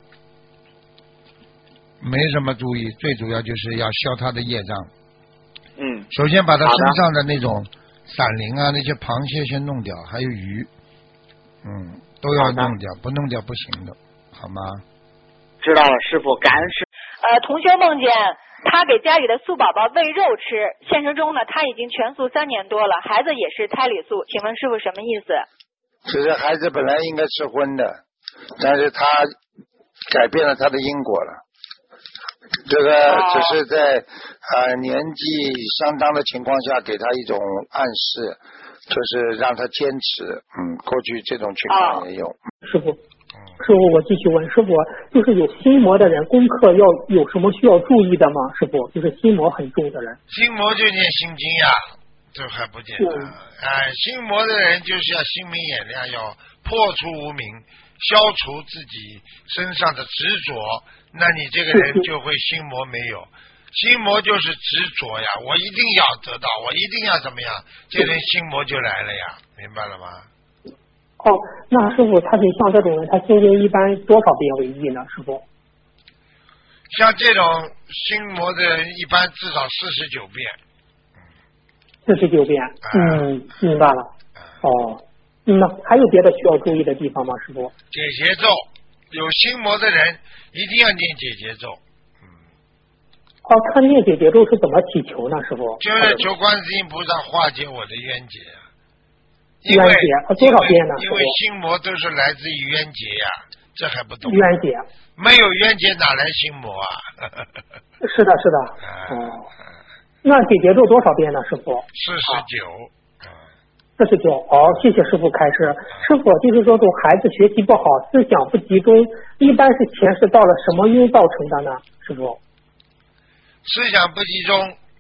没什么注意，最主要就是要消他的业障。 嗯， 首先把他身上的那种闪灵啊，那些螃蟹先弄掉，还有鱼，嗯，都要弄掉，不弄掉不行的，好吗？ 知道了，师傅，感恩师。 呃，同学梦见他给家里的素宝宝喂肉吃，现实中呢，他已经全素三年多了，孩子也是胎里素，请问师傅什么意思？ 其实孩子本来应该吃荤的，但是他改变了他的因果了。这个只是在呃年纪相当的情况下给他一种暗示，就是让他坚持。嗯，过去这种情况也有。 师傅，师傅，我继续问师傅，就是有心魔的人，功课要有什么需要注意的吗？师傅，就是心魔很重的人。 心魔就念心经呀，这还不简单。哎、呃，心魔的人就是要心明眼亮，要破除无明，消除自己身上的执着。那你这个人就会心魔没有，心魔就是执着呀，我一定要得到，我一定要怎么样，这人心魔就来了呀，明白了吗？ 哦，那师傅，他是像这种人，他心经一般多少遍为宜呢？师傅？ 像这种心魔的人，一般至少四十九遍。 四十九遍，嗯，明白了。哦，嗯，那还有别的需要注意的地方吗？师傅？ 解结咒。有心魔的人一定要念解结咒。嗯。 哦，他念解结咒是怎么祈求呢，师傅？ 就是求观世音菩萨化解我的冤结啊。 冤结，啊，多少遍呢？ 因为心魔都是来自于冤结呀、啊，这还不懂。 冤结。 没有冤结哪来心魔啊？ 是的，是的。哦。那解结咒多少遍呢，师傅？ 四十九。 四十九，哦，谢谢师傅开示。师傅，就是说，这种孩子学习不好，思想不集中，一般是前世到了什么因造成的呢？师傅， 思想不集中，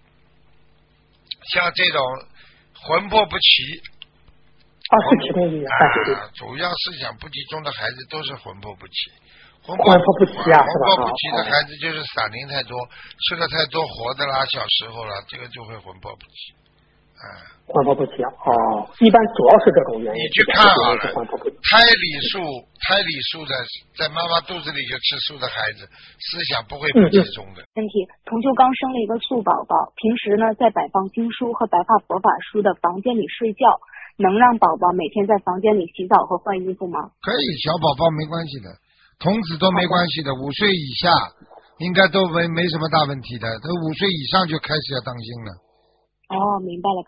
像这种魂魄不齐， 啊，是其中一点， 啊， 对对。 主要思想不集中的孩子都是魂魄不齐，魂魄不齐啊， 魂魄不齐的孩子就是闪灵太多，吃的太多活的啦，小时候了，这个就会魂魄不齐。 魂魄不齐哦，一般主要是这种原因。 你去看好了，胎里素胎里素的，在妈妈肚子里就吃素的孩子，思想不会不集中的。 问题，同修刚生了一个素宝宝，平时呢在摆放经书和白话佛法书的房间里睡觉，能让宝宝每天在房间里洗澡和换衣服吗？ 可以，小宝宝没关系的，童子都没关系的，五岁以下应该都没没什么大问题的，都五岁以上就开始要当心了。 哦，明白了。